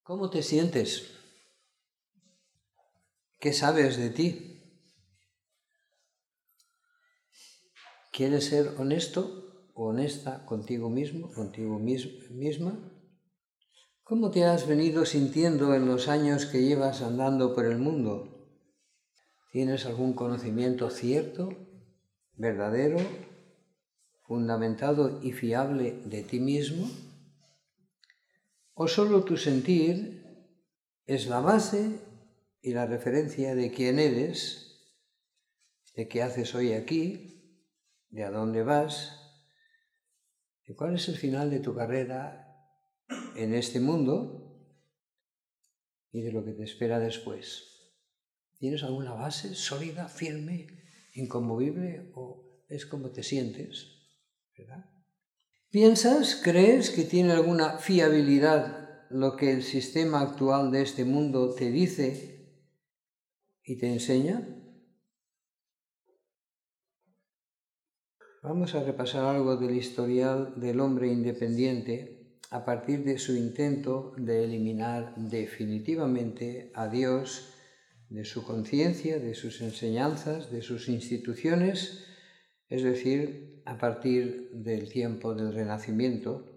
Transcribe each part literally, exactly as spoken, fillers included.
¿Cómo te sientes? ¿Qué sabes de ti? ¿Quieres ser honesto o honesta contigo mismo, contigo misma? ¿Cómo te has venido sintiendo en los años que llevas andando por el mundo? ¿Tienes algún conocimiento cierto, verdadero, fundamentado y fiable de ti mismo? ¿O solo tu sentir es la base y la referencia de quién eres, de qué haces hoy aquí, de a dónde vas, de cuál es el final de tu carrera en este mundo y de lo que te espera después? ¿Tienes alguna base sólida, firme, inconmovible o es como te sientes? ¿Verdad? ¿Piensas, crees que tiene alguna fiabilidad lo que el sistema actual de este mundo te dice y te enseña? Vamos a repasar algo del historial del hombre independiente a partir de su intento de eliminar definitivamente a Dios de su conciencia, de sus enseñanzas, de sus instituciones, es decir, a partir del tiempo del Renacimiento.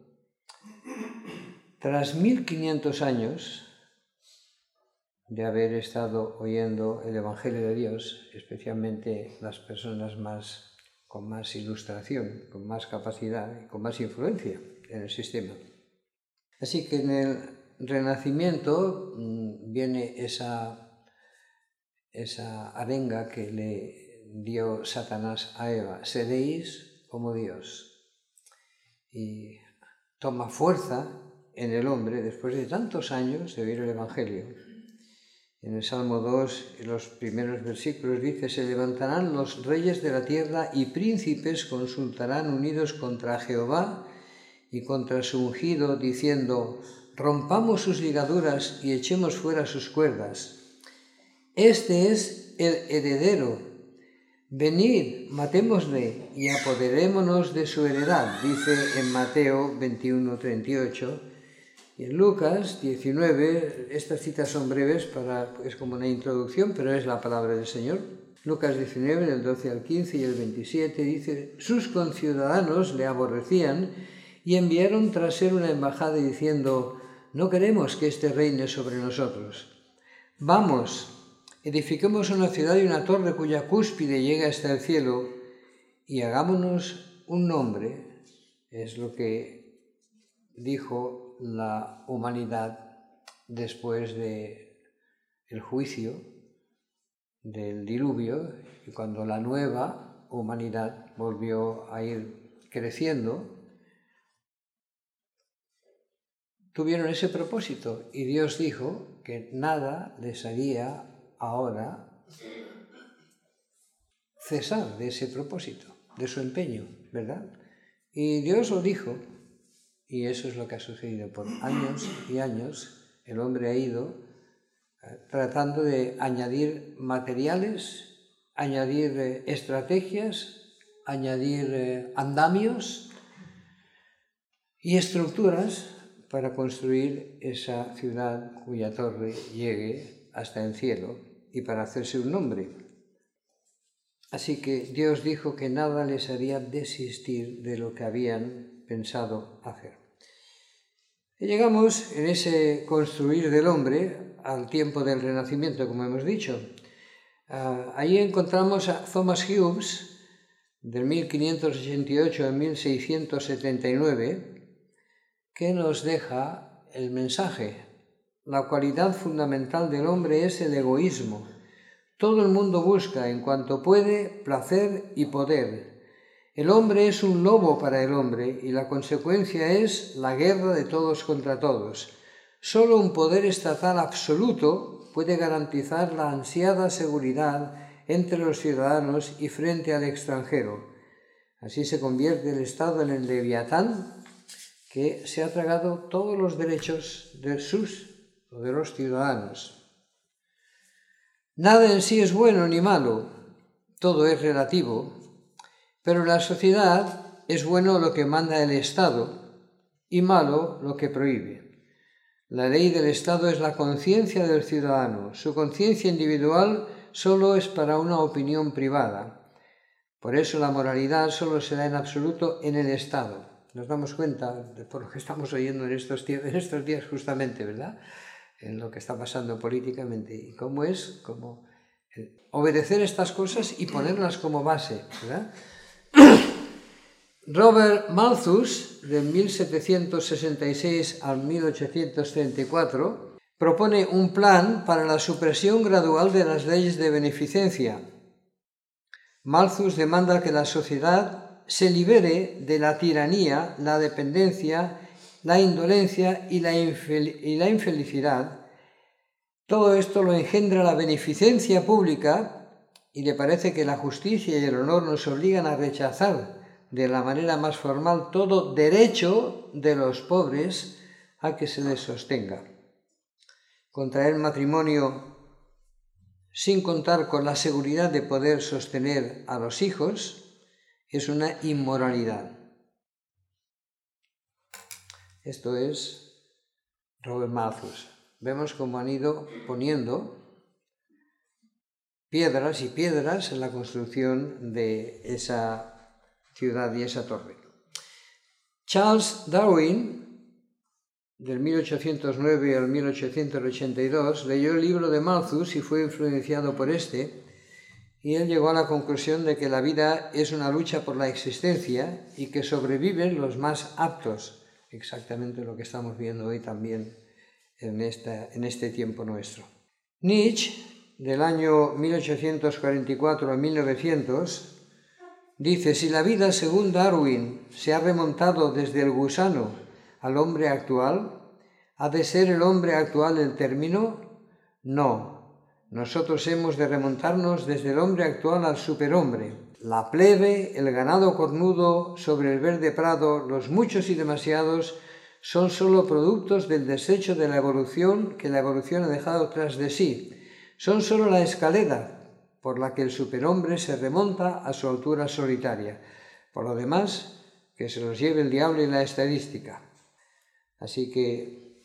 Tras mil quinientos años de haber estado oyendo el Evangelio de Dios, especialmente las personas más, con más ilustración, con más capacidad y con más influencia en el sistema. Así que en el Renacimiento mmm, viene esa, esa arenga que le dio Satanás a Eva: seréis como Dios. Y toma fuerza en el hombre después de tantos años de oír el Evangelio. En el Salmo dos, en los primeros versículos dice: se levantarán los reyes de la tierra y príncipes consultarán unidos contra Jehová y contra su ungido, diciendo: rompamos sus ligaduras y echemos fuera sus cuerdas. Este es el heredero. Venid, matémosle y apoderémonos de su heredad, dice en Mateo veintiuno, treinta y ocho. Y en Lucas diecinueve, estas citas son breves, para, es como una introducción, pero es la palabra del Señor. Lucas diecinueve, del doce al quince y el veintisiete, dice: sus conciudadanos le aborrecían y enviaron tras él una embajada diciendo: no queremos que éste reine sobre nosotros. Vamos, edifiquemos una ciudad y una torre cuya cúspide llegue hasta el cielo y hagámonos un nombre. Es lo que dijo la humanidad después del juicio del diluvio, y cuando la nueva humanidad volvió a ir creciendo, tuvieron ese propósito y Dios dijo que nada les haría ahora cesar de ese propósito, de su empeño, ¿verdad? Y Dios lo dijo. Y eso es lo que ha sucedido. Por años y años el hombre ha ido eh, tratando de añadir materiales, añadir eh, estrategias, añadir eh, andamios y estructuras para construir esa ciudad cuya torre llegue hasta el cielo y para hacerse un nombre. Así que Dios dijo que nada les haría desistir de lo que habían pensado hacer. Y llegamos en ese construir del hombre al tiempo del Renacimiento, como hemos dicho. Uh, ahí encontramos a Thomas Hughes, del mil quinientos ochenta y ocho a mil seiscientos setenta y nueve, que nos deja el mensaje: la cualidad fundamental del hombre es el egoísmo. Todo el mundo busca, en cuanto puede, placer y poder. El hombre es un lobo para el hombre y la consecuencia es la guerra de todos contra todos. Solo un poder estatal absoluto puede garantizar la ansiada seguridad entre los ciudadanos y frente al extranjero. Así se convierte el Estado en el leviatán que se ha tragado todos los derechos de sus o de los ciudadanos. Nada en sí es bueno ni malo, todo es relativo. Pero en la sociedad es bueno lo que manda el Estado y malo lo que prohíbe. La ley del Estado es la conciencia del ciudadano. Su conciencia individual solo es para una opinión privada. Por eso la moralidad solo se da en absoluto en el Estado. Nos damos cuenta, de por lo que estamos oyendo en estos, en estos días justamente, ¿verdad? En lo que está pasando políticamente. Y cómo es, como obedecer estas cosas y ponerlas como base, ¿verdad? Robert Malthus, de mil setecientos sesenta y seis al mil ochocientos treinta y cuatro, propone un plan para la supresión gradual de las leyes de beneficencia. Malthus demanda que la sociedad se libere de la tiranía, la dependencia, la indolencia y la, infel- y la infelicidad. Todo esto lo engendra la beneficencia pública y le parece que la justicia y el honor nos obligan a rechazar de la manera más formal todo derecho de los pobres a que se les sostenga. Contraer matrimonio sin contar con la seguridad de poder sostener a los hijos es una inmoralidad. Esto es Robert Malthus. Vemos cómo han ido poniendo piedras y piedras en la construcción de esa ciudad y esa torre. Charles Darwin, del mil ochocientos nueve al mil ochocientos ochenta y dos, leyó el libro de Malthus y fue influenciado por este, y él llegó a la conclusión de que la vida es una lucha por la existencia y que sobreviven los más aptos, exactamente lo que estamos viendo hoy también en, esta, en este tiempo nuestro. Nietzsche, del año mil ochocientos cuarenta y cuatro a mil novecientos, dice: si la vida, según Darwin, se ha remontado desde el gusano al hombre actual, ¿ha de ser el hombre actual el término? No, nosotros hemos de remontarnos desde el hombre actual al superhombre. La plebe, el ganado cornudo sobre el verde prado, los muchos y demasiados, son sólo productos del desecho de la evolución que la evolución ha dejado tras de sí. Son sólo la escalera por la que el superhombre se remonta a su altura solitaria. Por lo demás, que se los lleve el diablo y la estadística. Así que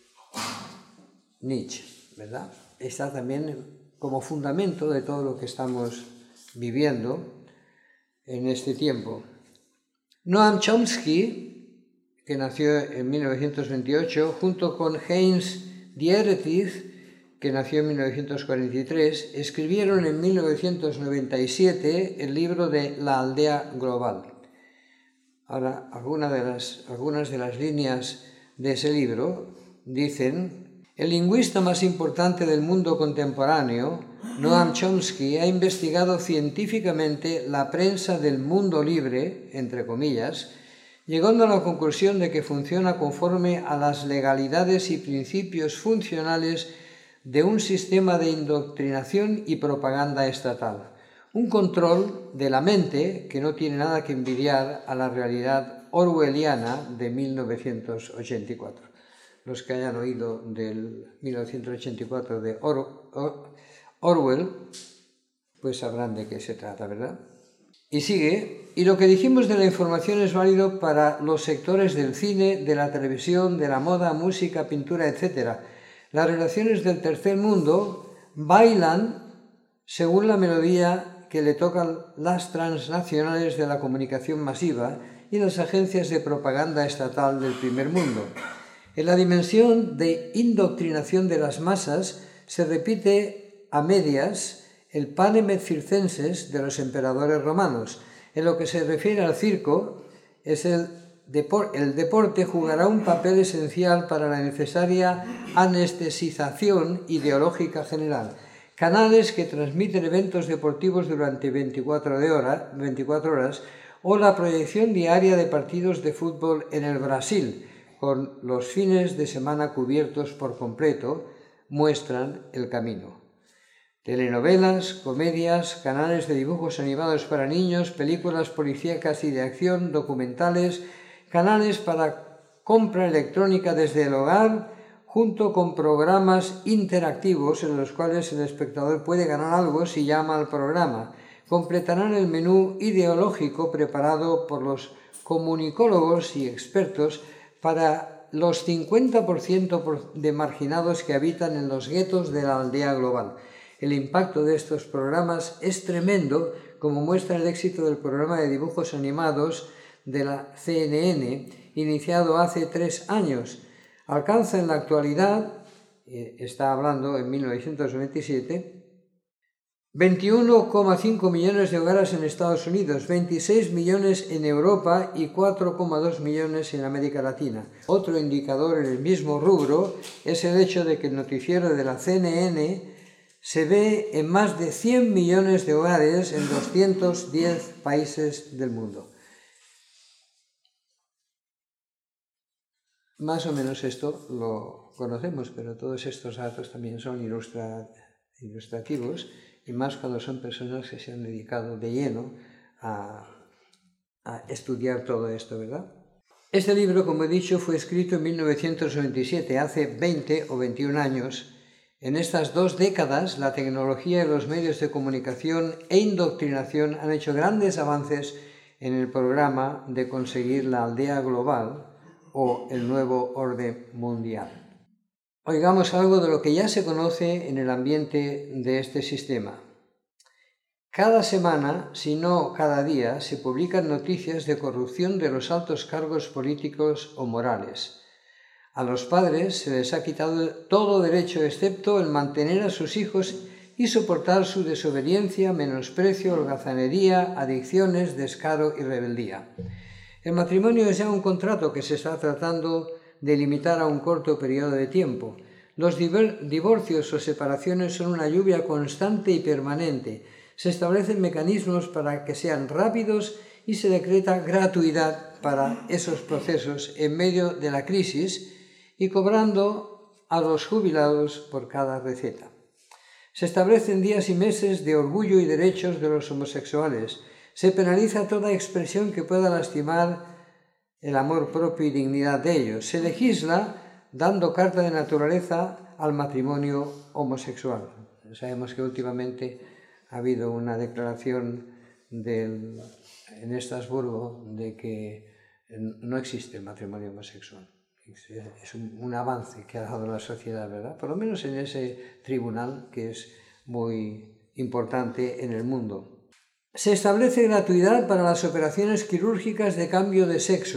Nietzsche, ¿verdad?, está también como fundamento de todo lo que estamos viviendo en este tiempo. Noam Chomsky, que nació en mil novecientos veintiocho, junto con Heinz Dietrich, que nació en mil novecientos cuarenta y tres, escribieron en mil novecientos noventa y siete el libro de La aldea global. Ahora, alguna de las, algunas de las líneas de ese libro dicen: el lingüista más importante del mundo contemporáneo, Noam Chomsky, ha investigado científicamente la prensa del mundo libre, entre comillas, llegando a la conclusión de que funciona conforme a las legalidades y principios funcionales de un sistema de indoctrinación y propaganda estatal, un control de la mente que no tiene nada que envidiar a la realidad orwelliana de mil novecientos ochenta y cuatro. Los que hayan oído del mil novecientos ochenta y cuatro de Or Or Orwell, pues sabrán de qué se trata, ¿verdad? Y sigue: y lo que dijimos de la información es válido para los sectores del cine, de la televisión, de la moda, música, pintura, etcétera. Las relaciones del tercer mundo bailan según la melodía que le tocan las transnacionales de la comunicación masiva y las agencias de propaganda estatal del primer mundo. En la dimensión de indoctrinación de las masas se repite a medias el panem et circenses de los emperadores romanos. En lo que se refiere al circo, es el el deporte jugará un papel esencial para la necesaria anestesización ideológica general. Canales que transmiten eventos deportivos durante veinticuatro horas o la proyección diaria de partidos de fútbol en el Brasil, con los fines de semana cubiertos por completo, muestran el camino. Telenovelas, comedias, canales de dibujos animados para niños, películas policíacas y de acción, documentales, canales para compra electrónica desde el hogar, junto con programas interactivos en los cuales el espectador puede ganar algo si llama al programa. Completarán el menú ideológico preparado por los comunicólogos y expertos para los cincuenta por ciento de marginados que habitan en los guetos de la aldea global. El impacto de estos programas es tremendo, como muestra el éxito del programa de dibujos animados de la C N N, iniciado hace tres años. Alcanza en la actualidad, está hablando en mil novecientos veintisiete, veintiuno coma cinco millones de hogares en Estados Unidos, veintiséis millones en Europa y cuatro coma dos millones en América Latina. Otro indicador en el mismo rubro es el hecho de que el noticiero de la C N N se ve en más de cien millones de hogares en doscientos diez países del mundo. Más o menos esto lo conocemos, pero todos estos datos también son ilustra, ilustrativos, y más cuando son personas que se han dedicado de lleno a, a estudiar todo esto, ¿verdad? Este libro, como he dicho, fue escrito en mil novecientos veintisiete, hace veinte o veintiún años. En estas dos décadas, la tecnología y los medios de comunicación e indoctrinación han hecho grandes avances en el programa de conseguir la aldea global o el nuevo orden mundial. Oigamos algo de lo que ya se conoce en el ambiente de este sistema. Cada semana, si no cada día, se publican noticias de corrupción de los altos cargos políticos o morales. A los padres se les ha quitado todo derecho excepto el mantener a sus hijos y soportar su desobediencia, menosprecio, holgazanería, adicciones, descaro y rebeldía. El matrimonio es ya un contrato que se está tratando de limitar a un corto periodo de tiempo. Los divorcios o separaciones son una lluvia constante y permanente. Se establecen mecanismos para que sean rápidos y se decreta gratuidad para esos procesos en medio de la crisis y cobrando a los jubilados por cada receta. Se establecen días y meses de orgullo y derechos de los homosexuales. Se penaliza toda expresión que pueda lastimar el amor propio y dignidad de ellos. Se legisla dando carta de naturaleza al matrimonio homosexual. Sabemos que últimamente ha habido una declaración del, en Estrasburgo de que no existe el matrimonio homosexual. Es un, un avance que ha dado la sociedad, ¿verdad? Por lo menos en ese tribunal que es muy importante en el mundo. Se establece gratuidad para las operaciones quirúrgicas de cambio de sexo.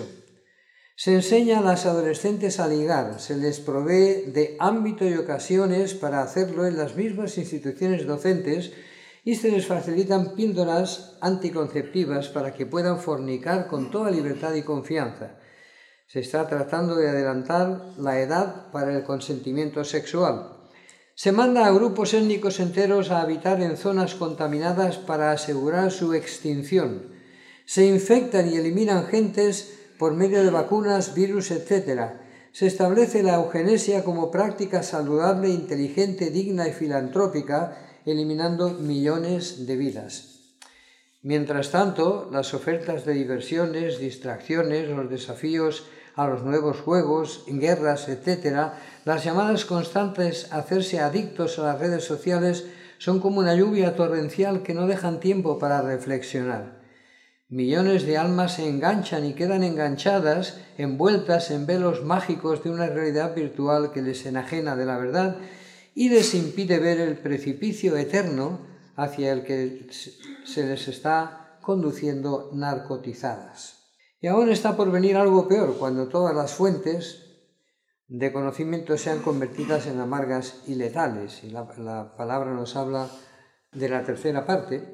Se enseña a las adolescentes a ligar, se les provee de ámbito y ocasiones para hacerlo en las mismas instituciones docentes y se les facilitan píldoras anticonceptivas para que puedan fornicar con toda libertad y confianza. Se está tratando de adelantar la edad para el consentimiento sexual. Se manda a grupos étnicos enteros a habitar en zonas contaminadas para asegurar su extinción. Se infectan y eliminan gentes por medio de vacunas, virus, etcétera. Se establece la eugenesia como práctica saludable, inteligente, digna y filantrópica, eliminando millones de vidas. Mientras tanto, las ofertas de diversiones, distracciones, los desafíos a los nuevos juegos, guerras, etcétera, las llamadas constantes a hacerse adictos a las redes sociales son como una lluvia torrencial que no dejan tiempo para reflexionar. Millones de almas se enganchan y quedan enganchadas, envueltas en velos mágicos de una realidad virtual que les enajena de la verdad y les impide ver el precipicio eterno hacia el que se les está conduciendo narcotizadas. Y aún está por venir algo peor, cuando todas las fuentes de conocimiento sean convertidas en amargas y letales. Y la, la palabra nos habla de la tercera parte.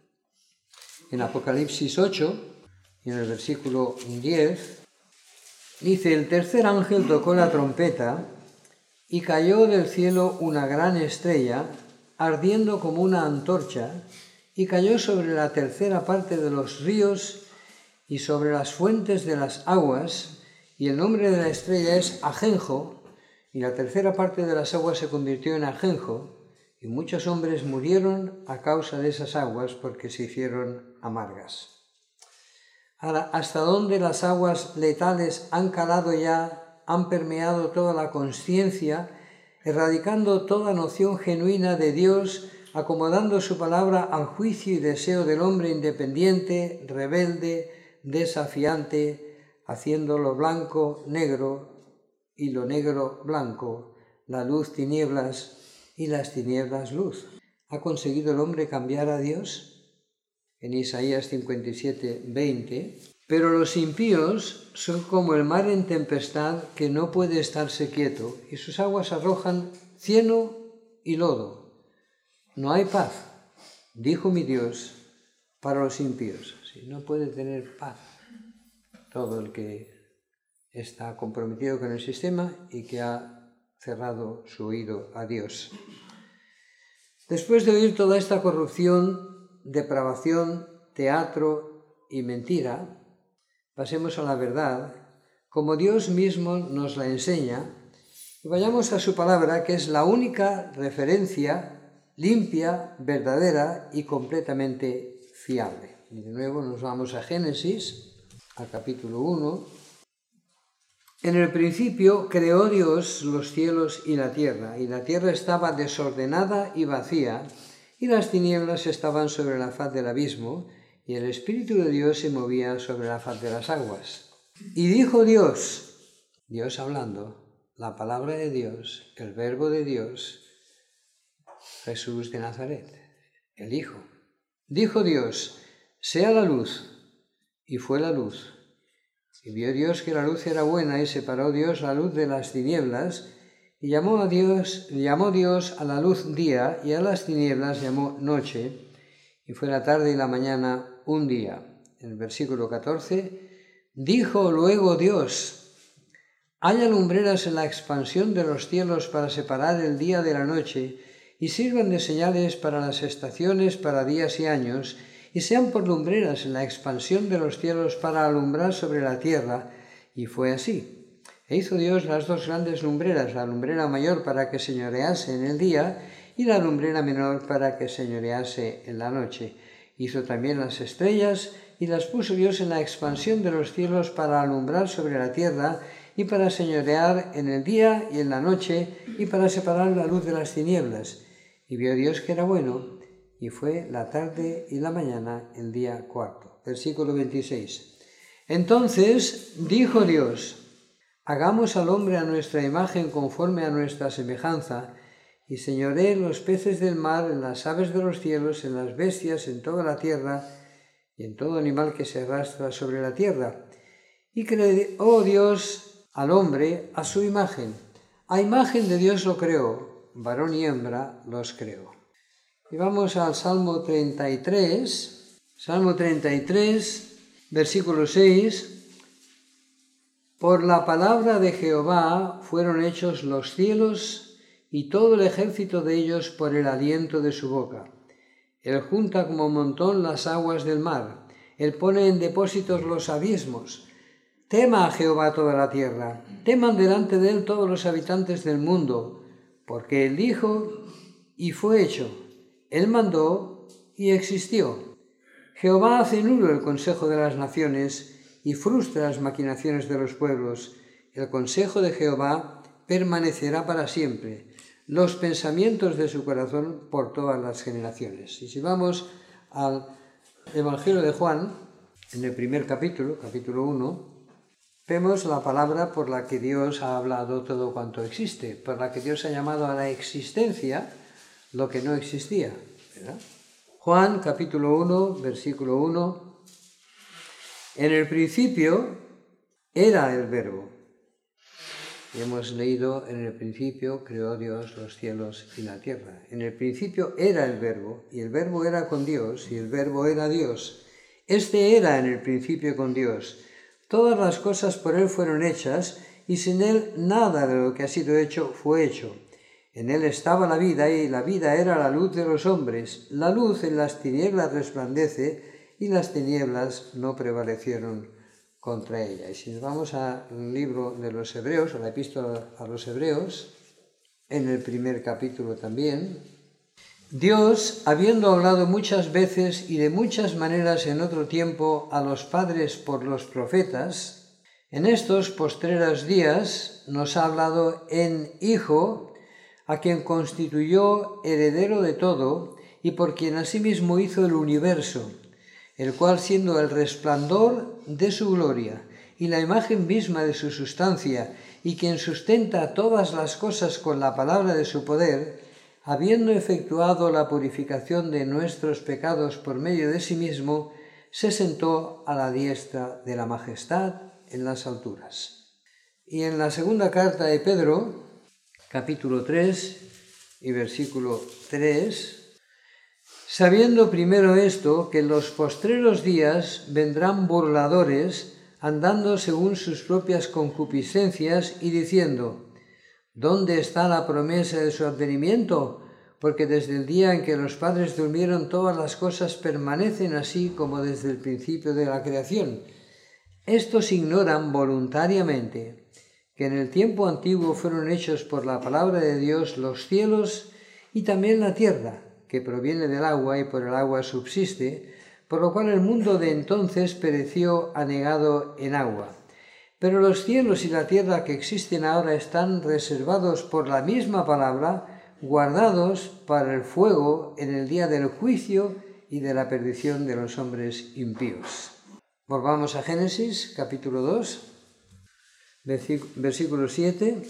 En Apocalipsis ocho, y en el versículo diez, dice: el tercer ángel tocó la trompeta y cayó del cielo una gran estrella, ardiendo como una antorcha, y cayó sobre la tercera parte de los ríos y sobre las fuentes de las aguas, y el nombre de la estrella es Ajenjo, y la tercera parte de las aguas se convirtió en ajenjo, y muchos hombres murieron a causa de esas aguas porque se hicieron amargas. Ahora, ¿hasta dónde las aguas letales han calado ya, han permeado toda la consciencia, erradicando toda noción genuina de Dios, acomodando su palabra al juicio y deseo del hombre independiente, rebelde, desafiante, haciendo lo blanco negro y lo negro blanco, la luz tinieblas y las tinieblas luz. ¿Ha conseguido el hombre cambiar a Dios? En Isaías cincuenta y siete, veinte. Pero los impíos son como el mar en tempestad que no puede estarse quieto, y sus aguas arrojan cieno y lodo. No hay paz, dijo mi Dios, para los impíos. Sí, no puede tener paz todo el que está comprometido con el sistema y que ha cerrado su oído a Dios. Después de oír toda esta corrupción, depravación, teatro y mentira, pasemos a la verdad, como Dios mismo nos la enseña, y vayamos a su palabra, que es la única referencia limpia, verdadera y completamente fiable. Y de nuevo nos vamos a Génesis, al capítulo uno. En el principio creó Dios los cielos y la tierra, y la tierra estaba desordenada y vacía, y las tinieblas estaban sobre la faz del abismo, y el Espíritu de Dios se movía sobre la faz de las aguas. Y dijo Dios, Dios hablando, la palabra de Dios, el verbo de Dios, Jesús de Nazaret, el Hijo. Dijo Dios, sea la luz, y fue la luz. Y vio Dios que la luz era buena, y separó Dios la luz de las tinieblas, y llamó a Dios, llamó Dios a la luz día, y a las tinieblas llamó noche, y fue la tarde y la mañana un día. En el versículo catorce, dijo luego Dios, haya lumbreras en la expansión de los cielos para separar el día de la noche, y sirvan de señales para las estaciones, para días y años, y sean por lumbreras en la expansión de los cielos para alumbrar sobre la tierra. Y fue así. E hizo Dios las dos grandes lumbreras, la lumbrera mayor para que señorease en el día, y la lumbrera menor para que señorease en la noche. Hizo también las estrellas, y las puso Dios en la expansión de los cielos para alumbrar sobre la tierra, y para señorear en el día y en la noche, y para separar la luz de las tinieblas. Y vio Dios que era bueno, y fue la tarde y la mañana el día cuarto. Versículo veintiséis. Entonces dijo Dios, hagamos al hombre a nuestra imagen conforme a nuestra semejanza, y señoree en los peces del mar, en las aves de los cielos, en las bestias, en toda la tierra, y en todo animal que se arrastra sobre la tierra. Y creó Dios al hombre a su imagen. A imagen de Dios lo creó, varón y hembra los creó. Y vamos al Salmo treinta y tres, Salmo treinta y tres, versículo seis. Por la palabra de Jehová fueron hechos los cielos y todo el ejército de ellos por el aliento de su boca. Él junta como montón las aguas del mar, Él pone en depósitos los abismos. Tema a Jehová toda la tierra, teman delante de Él todos los habitantes del mundo, porque Él dijo y fue hecho, Él mandó y existió. Jehová hace nulo el consejo de las naciones y frustra las maquinaciones de los pueblos. El consejo de Jehová permanecerá para siempre, los pensamientos de su corazón por todas las generaciones. Y si vamos al Evangelio de Juan, en el primer capítulo, capítulo uno, vemos la palabra por la que Dios ha hablado todo cuanto existe, por la que Dios ha llamado a la existencia lo que no existía, ¿verdad? Juan, capítulo uno, versículo uno. En el principio era el verbo. Y hemos leído, en el principio creó Dios los cielos y la tierra. En el principio era el verbo, y el verbo era con Dios, y el verbo era Dios. Este era en el principio con Dios. Todas las cosas por Él fueron hechas, y sin Él nada de lo que ha sido hecho fue hecho. En Él estaba la vida, y la vida era la luz de los hombres. La luz en las tinieblas resplandece, y las tinieblas no prevalecieron contra ella. Y si nos vamos al libro de los Hebreos, a la epístola a los Hebreos, en el primer capítulo también, Dios, habiendo hablado muchas veces y de muchas maneras en otro tiempo a los padres por los profetas, en estos postreros días nos ha hablado en Hijo, a quien constituyó heredero de todo y por quien asimismo hizo el universo, el cual siendo el resplandor de su gloria y la imagen misma de su sustancia, y quien sustenta todas las cosas con la palabra de su poder, habiendo efectuado la purificación de nuestros pecados por medio de sí mismo, se sentó a la diestra de la majestad en las alturas. Y en la segunda carta de Pedro, capítulo tres y versículo tres, sabiendo primero esto, que en los postreros días vendrán burladores, andando según sus propias concupiscencias y diciendo: ¿dónde está la promesa de su advenimiento? Porque desde el día en que los padres durmieron todas las cosas permanecen así como desde el principio de la creación. Estos ignoran voluntariamente que en el tiempo antiguo fueron hechos por la palabra de Dios los cielos y también la tierra, que proviene del agua y por el agua subsiste, por lo cual el mundo de entonces pereció anegado en agua. Pero los cielos y la tierra que existen ahora están reservados por la misma palabra, guardados para el fuego en el día del juicio y de la perdición de los hombres impíos. Volvamos a Génesis, capítulo dos, versículo siete.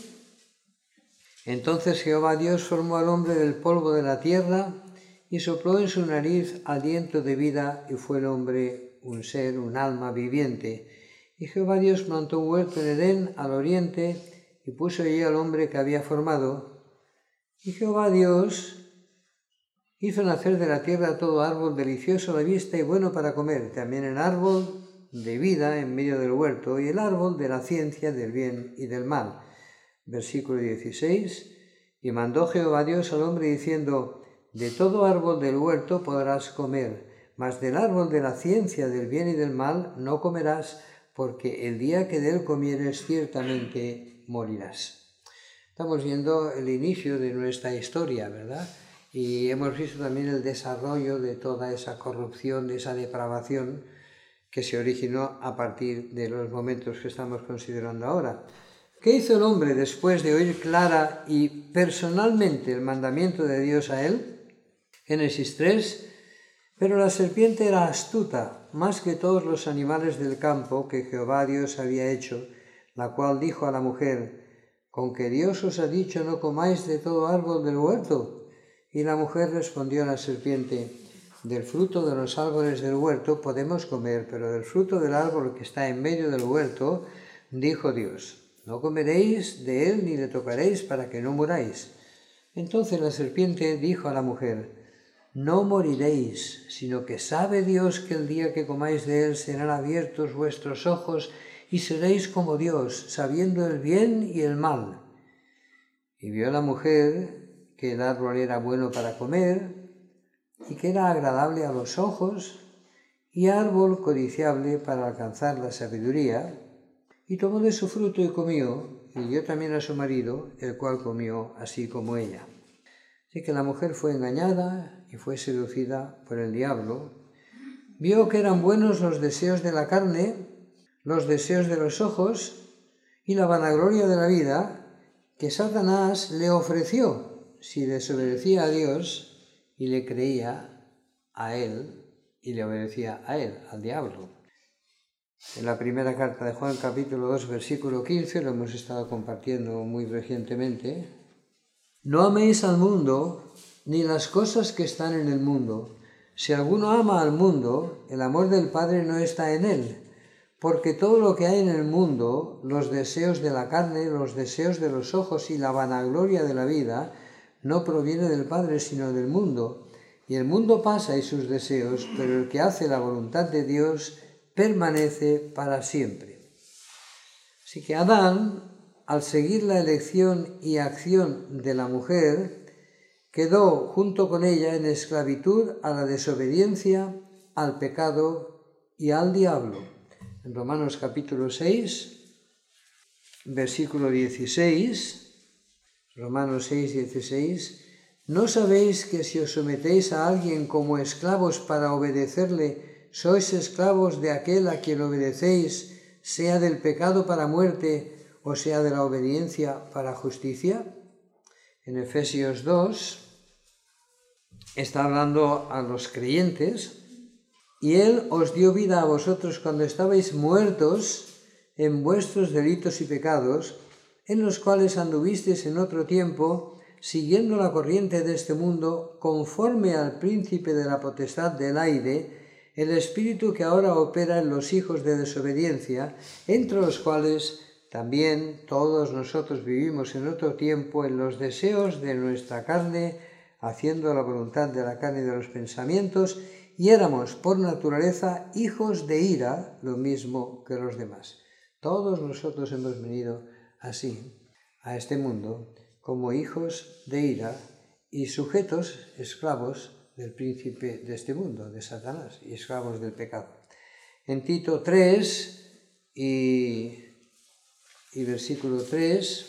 Entonces Jehová Dios formó al hombre del polvo de la tierra y sopló en su nariz aliento de vida, y fue el hombre un ser, un alma viviente. Y Jehová Dios plantó un huerto en Edén al oriente y puso allí al hombre que había formado. Y Jehová Dios hizo nacer de la tierra todo árbol delicioso a la vista y bueno para comer, también el árbol de vida en medio del huerto y el árbol de la ciencia del bien y del mal. Versículo dieciséis. Y mandó Jehová Dios al hombre diciendo: de todo árbol del huerto podrás comer, mas del árbol de la ciencia del bien y del mal no comerás, porque el día que de él comieres ciertamente morirás. Estamos viendo el inicio de nuestra historia, ¿verdad? Y hemos visto también el desarrollo de toda esa corrupción, de esa depravación que se originó a partir de los momentos que estamos considerando ahora. ¿Qué hizo el hombre después de oír clara y personalmente el mandamiento de Dios a él? Génesis tres. Pero la serpiente era astuta, más que todos los animales del campo que Jehová Dios había hecho, la cual dijo a la mujer: ¿con que Dios os ha dicho no comáis de todo árbol del huerto? Y la mujer respondió a la serpiente: del fruto de los árboles del huerto podemos comer, pero del fruto del árbol que está en medio del huerto, dijo Dios: no comeréis de él ni le tocaréis para que no muráis. Entonces la serpiente dijo a la mujer: no moriréis, sino que sabe Dios que el día que comáis de él serán abiertos vuestros ojos y seréis como Dios, sabiendo el bien y el mal. Y vio la mujer que el árbol era bueno para comer y que era agradable a los ojos y árbol codiciable para alcanzar la sabiduría, y tomó de su fruto y comió, y dio también a su marido, el cual comió así como ella. Así que la mujer fue engañada y fue seducida por el diablo. Vio que eran buenos los deseos de la carne, los deseos de los ojos y la vanagloria de la vida, que Satanás le ofreció si desobedecía a Dios y le creía a él y le obedecía a él, al diablo. En la primera carta de Juan, capítulo dos, versículo quince, lo hemos estado compartiendo muy recientemente: no améis al mundo ni las cosas que están en el mundo. Si alguno ama al mundo, el amor del Padre no está en él, porque todo lo que hay en el mundo, los deseos de la carne, los deseos de los ojos y la vanagloria de la vida, no proviene del Padre sino del mundo. Y el mundo pasa y sus deseos, pero el que hace la voluntad de Dios permanece para siempre. Así que Adán, al seguir la elección y acción de la mujer, quedó junto con ella en esclavitud a la desobediencia, al pecado y al diablo. En Romanos capítulo seis, versículo dieciséis, Romanos seis, dieciséis, ¿no sabéis que si os sometéis a alguien como esclavos para obedecerle, sois esclavos de aquel a quien obedecéis, sea del pecado para muerte, o sea de la obediencia para justicia? En Efesios dos está hablando a los creyentes: y Él os dio vida a vosotros cuando estabais muertos en vuestros delitos y pecados, en los cuales anduvisteis en otro tiempo, siguiendo la corriente de este mundo, conforme al príncipe de la potestad del aire, el espíritu que ahora opera en los hijos de desobediencia, entre los cuales también todos nosotros vivimos en otro tiempo en los deseos de nuestra carne, haciendo la voluntad de la carne y de los pensamientos, y éramos por naturaleza hijos de ira, lo mismo que los demás. Todos nosotros hemos venido así a este mundo como hijos de ira y sujetos, esclavos del príncipe de este mundo, de Satanás, y esclavos del pecado. En Tito tres y, y versículo tres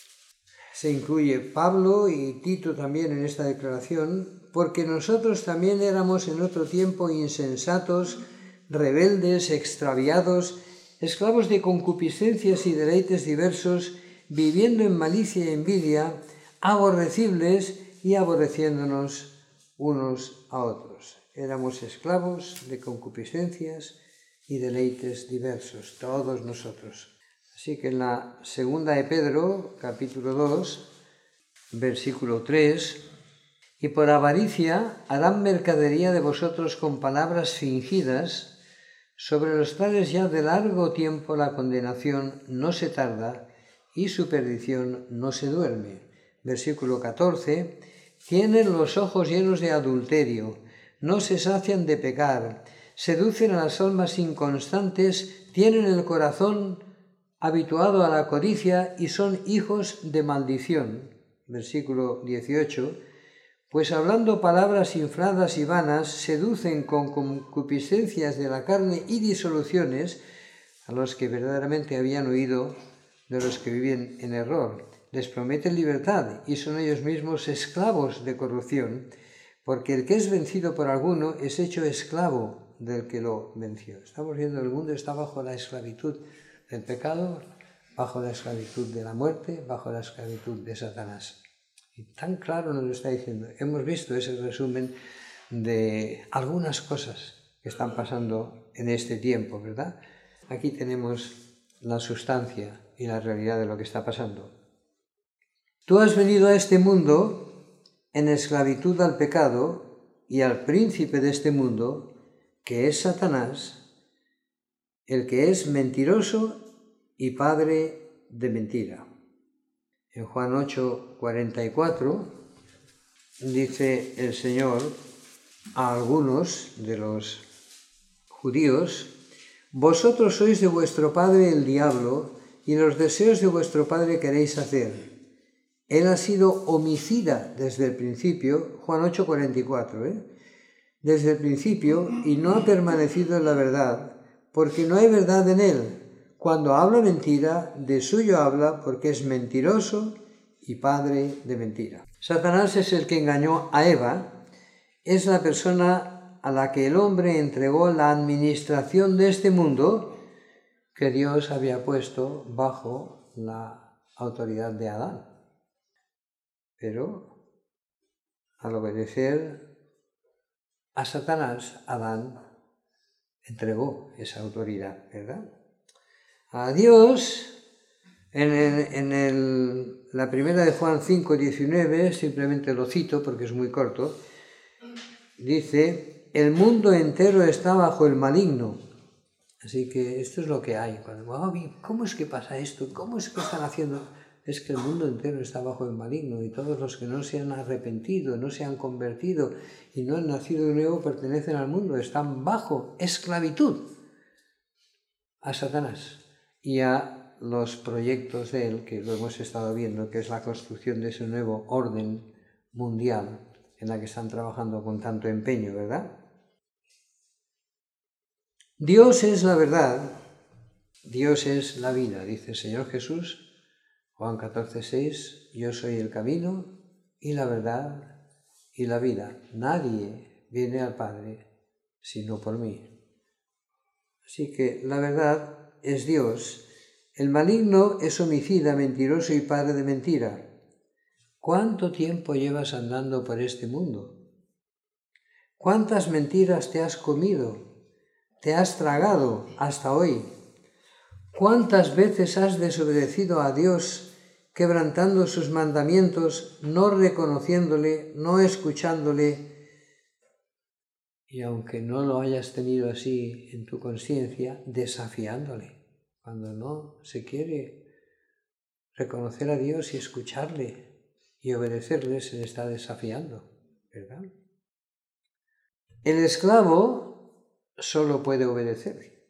se incluye Pablo y Tito también en esta declaración, porque nosotros también éramos en otro tiempo insensatos, rebeldes, extraviados, esclavos de concupiscencias y deleites diversos, viviendo en malicia y envidia, aborrecibles y aborreciéndonos unos a otros. Éramos esclavos de concupiscencias y deleites diversos, todos nosotros. Así que en la segunda de Pedro, capítulo dos, versículo tres, y por avaricia harán mercadería de vosotros con palabras fingidas, sobre los cuales ya de largo tiempo la condenación no se tarda y su perdición no se duerme. Versículo catorce, tienen los ojos llenos de adulterio, no se sacian de pecar, seducen a las almas inconstantes, tienen el corazón habituado a la codicia y son hijos de maldición. Versículo dieciocho, pues hablando palabras infladas y vanas, seducen con concupiscencias de la carne y disoluciones a los que verdaderamente habían oído de los que viven en error. Les prometen libertad y son ellos mismos esclavos de corrupción, porque el que es vencido por alguno es hecho esclavo del que lo venció. Estamos viendo que el mundo está bajo la esclavitud del pecado, bajo la esclavitud de la muerte, bajo la esclavitud de Satanás. Y tan claro nos lo está diciendo. Hemos visto ese resumen de algunas cosas que están pasando en este tiempo, ¿verdad? Aquí tenemos la sustancia y la realidad de lo que está pasando. Tú has venido a este mundo en esclavitud al pecado y al príncipe de este mundo, que es Satanás, el que es mentiroso y padre de mentira. En Juan ocho, cuarenta y cuatro dice el Señor a algunos de los judíos: vosotros sois de vuestro padre el diablo, y los deseos de vuestro padre queréis hacer. Él ha sido homicida desde el principio, Juan ocho, cuarenta y cuatro, ¿eh? desde el principio, y no ha permanecido en la verdad, porque no hay verdad en él. Cuando habla mentira, de suyo habla, porque es mentiroso y padre de mentira. Satanás es el que engañó a Eva, es la persona a la que el hombre entregó la administración de este mundo que Dios había puesto bajo la autoridad de Adán. Pero al obedecer a Satanás, Adán entregó esa autoridad, ¿verdad? A Dios, en, el, en el, la primera de Juan cinco, diecinueve, simplemente lo cito porque es muy corto, dice: el mundo entero está bajo el maligno. Así que esto es lo que hay. Cuando, oh, ¿cómo es que pasa esto? ¿Cómo es que están haciendo? Es que el mundo entero está bajo el maligno, y todos los que no se han arrepentido, no se han convertido y no han nacido de nuevo pertenecen al mundo, están bajo esclavitud a Satanás y a los proyectos de él, que lo hemos estado viendo, que es la construcción de ese nuevo orden mundial en la que están trabajando con tanto empeño, ¿verdad? Dios es la verdad, Dios es la vida, dice el Señor Jesús, Juan catorce, seis, yo soy el camino y la verdad y la vida. Nadie viene al Padre sino por mí. Así que la verdad es Dios. El maligno es homicida, mentiroso y padre de mentira. ¿Cuánto tiempo llevas andando por este mundo? ¿Cuántas mentiras te has comido? ¿Te has tragado hasta hoy? ¿Cuántas veces has desobedecido a Dios quebrantando sus mandamientos, no reconociéndole, no escuchándole, y aunque no lo hayas tenido así en tu conciencia, desafiándole. Cuando no se quiere reconocer a Dios y escucharle y obedecerle, se le está desafiando, ¿verdad? El esclavo solo puede obedecer.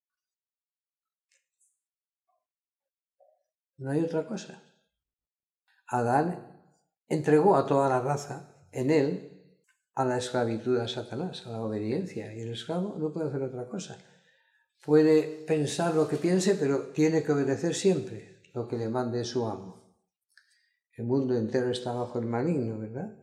No hay otra cosa. Adán entregó a toda la raza en él a la esclavitud a Satanás, a la obediencia, y el esclavo no puede hacer otra cosa. Puede pensar lo que piense, pero tiene que obedecer siempre lo que le mande su amo. El mundo entero está bajo el maligno, ¿verdad?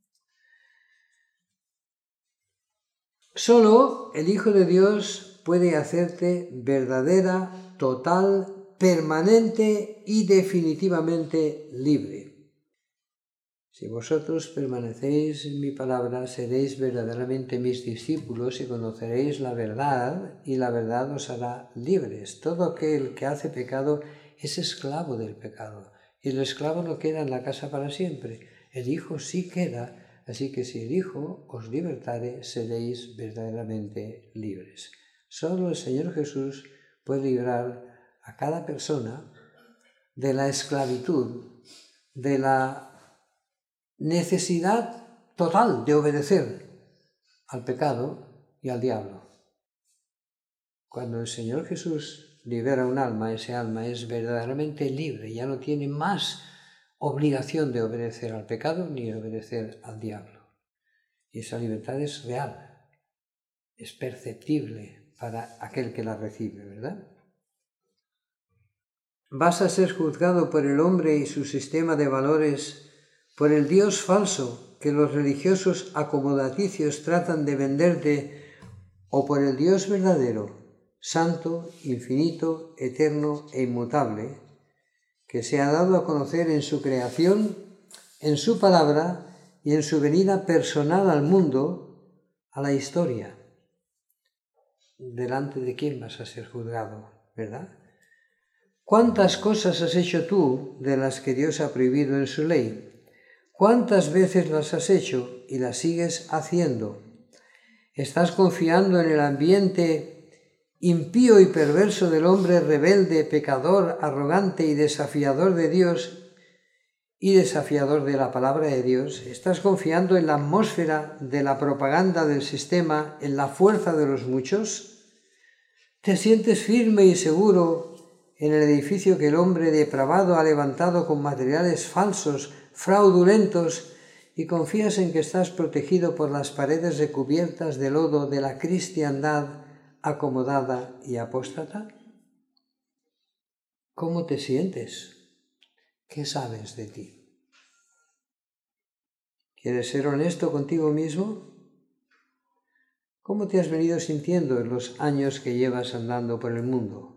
Solo el Hijo de Dios puede hacerte verdadera, total, permanente y definitivamente libre. Si vosotros permanecéis en mi palabra, seréis verdaderamente mis discípulos y conoceréis la verdad, y la verdad os hará libres. Todo aquel que hace pecado es esclavo del pecado, y el esclavo no queda en la casa para siempre. El Hijo sí queda. Así que si el Hijo os libertare, seréis verdaderamente libres. Solo el Señor Jesús puede librar a cada persona de la esclavitud, de la necesidad total de obedecer al pecado y al diablo. Cuando el Señor Jesús libera un alma, ese alma es verdaderamente libre, ya no tiene más obligación de obedecer al pecado ni de obedecer al diablo. Y esa libertad es real, es perceptible para aquel que la recibe, ¿verdad? Vas a ser juzgado por el hombre y su sistema de valores, por el Dios falso que los religiosos acomodaticios tratan de venderte, o por el Dios verdadero, santo, infinito, eterno e inmutable, que se ha dado a conocer en su creación, en su palabra y en su venida personal al mundo, a la historia. ¿Delante de quién vas a ser juzgado, verdad? ¿Cuántas cosas has hecho tú de las que Dios ha prohibido en su ley? ¿Cuántas veces las has hecho y las sigues haciendo? ¿Estás confiando en el ambiente impío y perverso del hombre rebelde, pecador, arrogante y desafiador de Dios y desafiador de la palabra de Dios? ¿Estás confiando en la atmósfera de la propaganda del sistema, en la fuerza de los muchos? ¿Te sientes firme y seguro en el edificio que el hombre depravado ha levantado con materiales falsos, fraudulentos, y confías en que estás protegido por las paredes recubiertas de lodo de la cristiandad acomodada y apóstata? ¿Cómo te sientes? ¿Qué sabes de ti? ¿Quieres ser honesto contigo mismo? ¿Cómo te has venido sintiendo en los años que llevas andando por el mundo?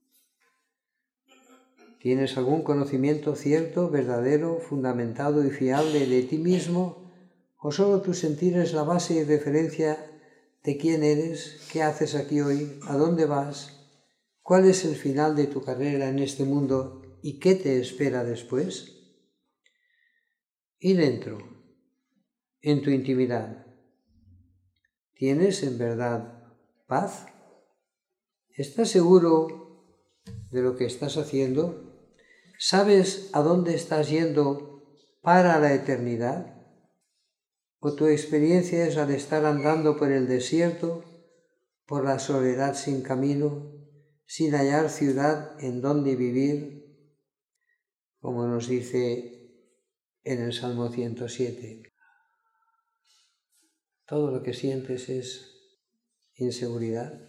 ¿Tienes algún conocimiento cierto, verdadero, fundamentado y fiable de ti mismo? ¿O solo tu sentir es la base y referencia de quién eres, qué haces aquí hoy, a dónde vas, cuál es el final de tu carrera en este mundo y qué te espera después? Y dentro, en tu intimidad, ¿tienes en verdad paz? ¿Estás seguro de lo que estás haciendo? ¿Sabes a dónde estás yendo para la eternidad? ¿O tu experiencia es la de estar andando por el desierto, por la soledad sin camino, sin hallar ciudad en donde vivir, como nos dice en el Salmo ciento siete? Todo lo que sientes es inseguridad,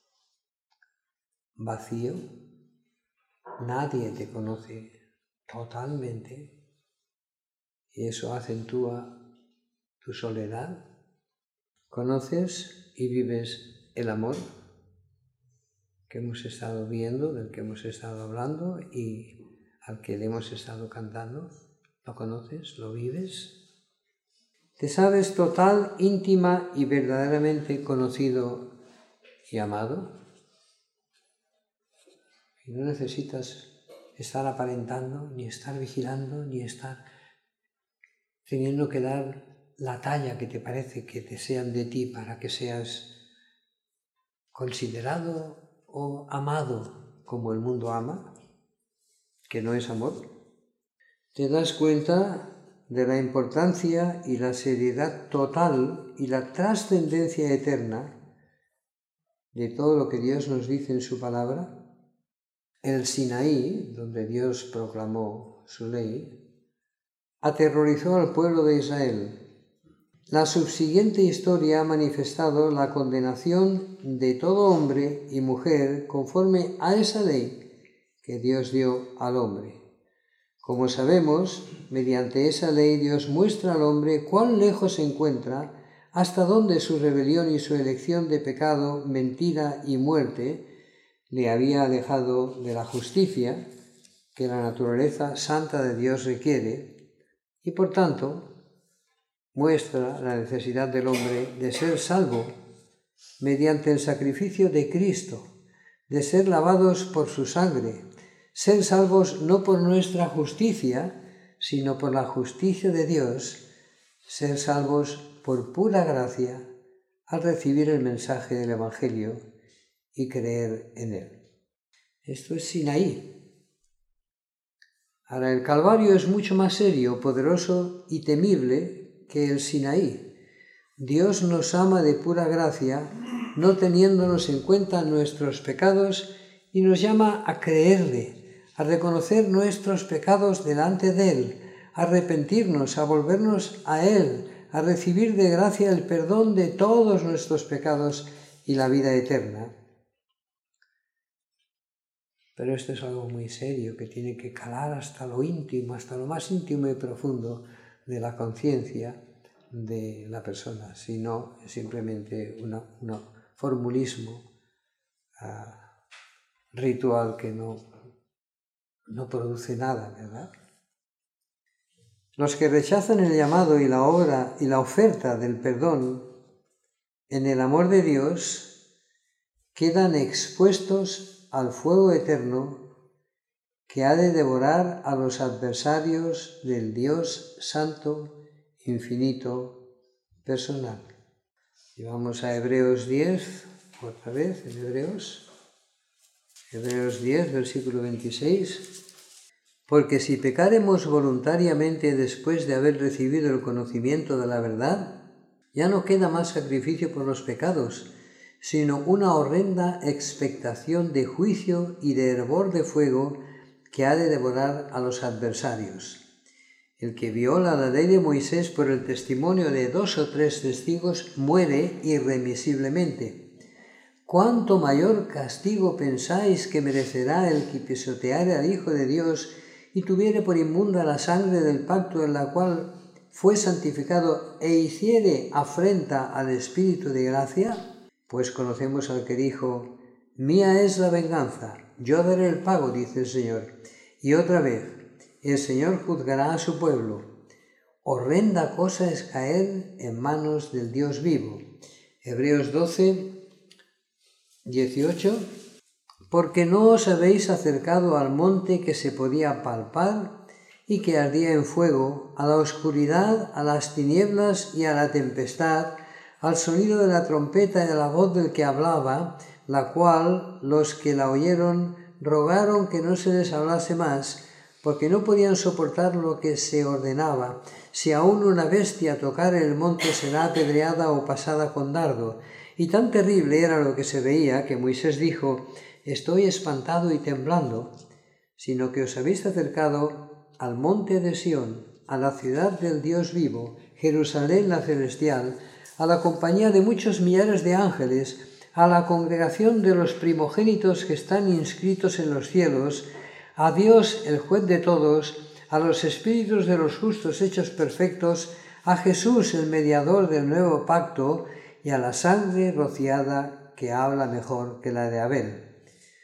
vacío. Nadie te conoce totalmente y eso acentúa tu soledad. ¿Conoces y vives el amor que hemos estado viendo, del que hemos estado hablando y al que le hemos estado cantando? ¿Lo conoces? ¿Lo vives? ¿Te sabes total, íntima y verdaderamente conocido y amado? Y no necesitas estar aparentando, ni estar vigilando, ni estar teniendo que dar la talla que te parece que desean de ti para que seas considerado o amado como el mundo ama, que no es amor. Te das cuenta de la importancia y la seriedad total y la trascendencia eterna de todo lo que Dios nos dice en su palabra. El Sinaí, donde Dios proclamó su ley, aterrorizó al pueblo de Israel. La subsiguiente historia ha manifestado la condenación de todo hombre y mujer conforme a esa ley que Dios dio al hombre. Como sabemos, mediante esa ley Dios muestra al hombre cuán lejos se encuentra, hasta dónde su rebelión y su elección de pecado, mentira y muerte le había alejado de la justicia que la naturaleza santa de Dios requiere, y por tanto muestra la necesidad del hombre de ser salvo mediante el sacrificio de Cristo, de ser lavados por su sangre, ser salvos no por nuestra justicia, sino por la justicia de Dios, ser salvos por pura gracia al recibir el mensaje del Evangelio y creer en él. Esto es Sinaí. Ahora, el Calvario es mucho más serio, poderoso y temible que el Sinaí. Dios nos ama de pura gracia, no teniéndonos en cuenta nuestros pecados, y nos llama a creerle, a reconocer nuestros pecados delante de Él, a arrepentirnos, a volvernos a Él, a recibir de gracia el perdón de todos nuestros pecados y la vida eterna. Pero esto es algo muy serio que tiene que calar hasta lo íntimo, hasta lo más íntimo y profundo de la conciencia de la persona, si no es simplemente un formulismo uh, ritual que no no produce nada, ¿verdad? Los que rechazan el llamado y la obra y la oferta del perdón en el amor de Dios quedan expuestos al fuego eterno que ha de devorar a los adversarios del Dios santo, infinito, personal. Y vamos a Hebreos diez, otra vez en Hebreos. Hebreos diez, versículo veintiséis. Porque si pecaremos voluntariamente después de haber recibido el conocimiento de la verdad, ya no queda más sacrificio por los pecados, sino una horrenda expectación de juicio y de hervor de fuego que ha de devorar a los adversarios. El que viola la ley de Moisés por el testimonio de dos o tres testigos muere irremisiblemente. ¿Cuánto mayor castigo pensáis que merecerá el que pisoteare al Hijo de Dios y tuviere por inmunda la sangre del pacto en la cual fue santificado e hiciere afrenta al Espíritu de gracia? Pues conocemos al que dijo: mía es la venganza, yo daré el pago, dice el Señor. Y otra vez, el Señor juzgará a su pueblo. Horrenda cosa es caer en manos del Dios vivo. Hebreos doce, dieciocho. Porque no os habéis acercado al monte que se podía palpar y que ardía en fuego, a la oscuridad, a las tinieblas y a la tempestad, al sonido de la trompeta y a la voz del que hablaba, la cual los que la oyeron rogaron que no se les hablase más, porque no podían soportar lo que se ordenaba. Si aún una bestia tocare el monte será apedreada o pasada con dardo. Y tan terrible era lo que se veía que Moisés dijo: estoy espantado y temblando, sino que os habéis acercado al monte de Sión, a la ciudad del Dios vivo, Jerusalén la celestial, a la compañía de muchos millares de ángeles, a la congregación de los primogénitos que están inscritos en los cielos, a Dios el juez de todos, a los espíritus de los justos hechos perfectos, a Jesús el mediador del nuevo pacto, y a la sangre rociada que habla mejor que la de Abel.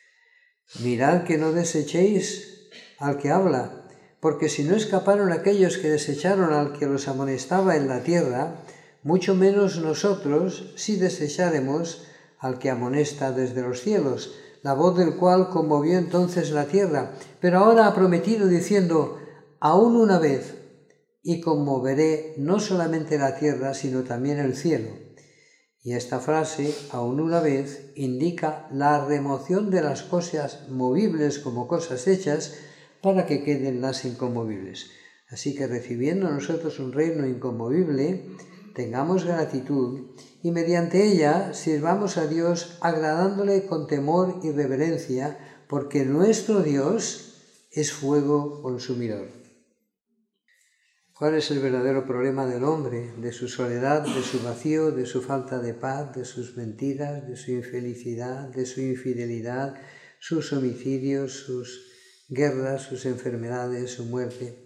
Mirad que no desechéis al que habla, porque si no escaparon aquellos que desecharon al que los amonestaba en la tierra, mucho menos nosotros si desecháremos al que amonesta desde los cielos. la voz del cual conmovió entonces la tierra, pero ahora ha prometido diciendo, aún una vez, y conmoveré no solamente la tierra, sino también el cielo. Y esta frase, aún una vez, indica la remoción de las cosas movibles como cosas hechas para que queden las inconmovibles. Así que recibiendo nosotros un reino inconmovible, tengamos gratitud y mediante ella sirvamos a Dios agradándole con temor y reverencia, porque nuestro Dios es fuego consumidor. ¿Cuál es el verdadero problema del hombre? De su soledad, de su vacío, de su falta de paz, de sus mentiras, de su infelicidad, de su infidelidad, sus homicidios, sus guerras, sus enfermedades, su muerte.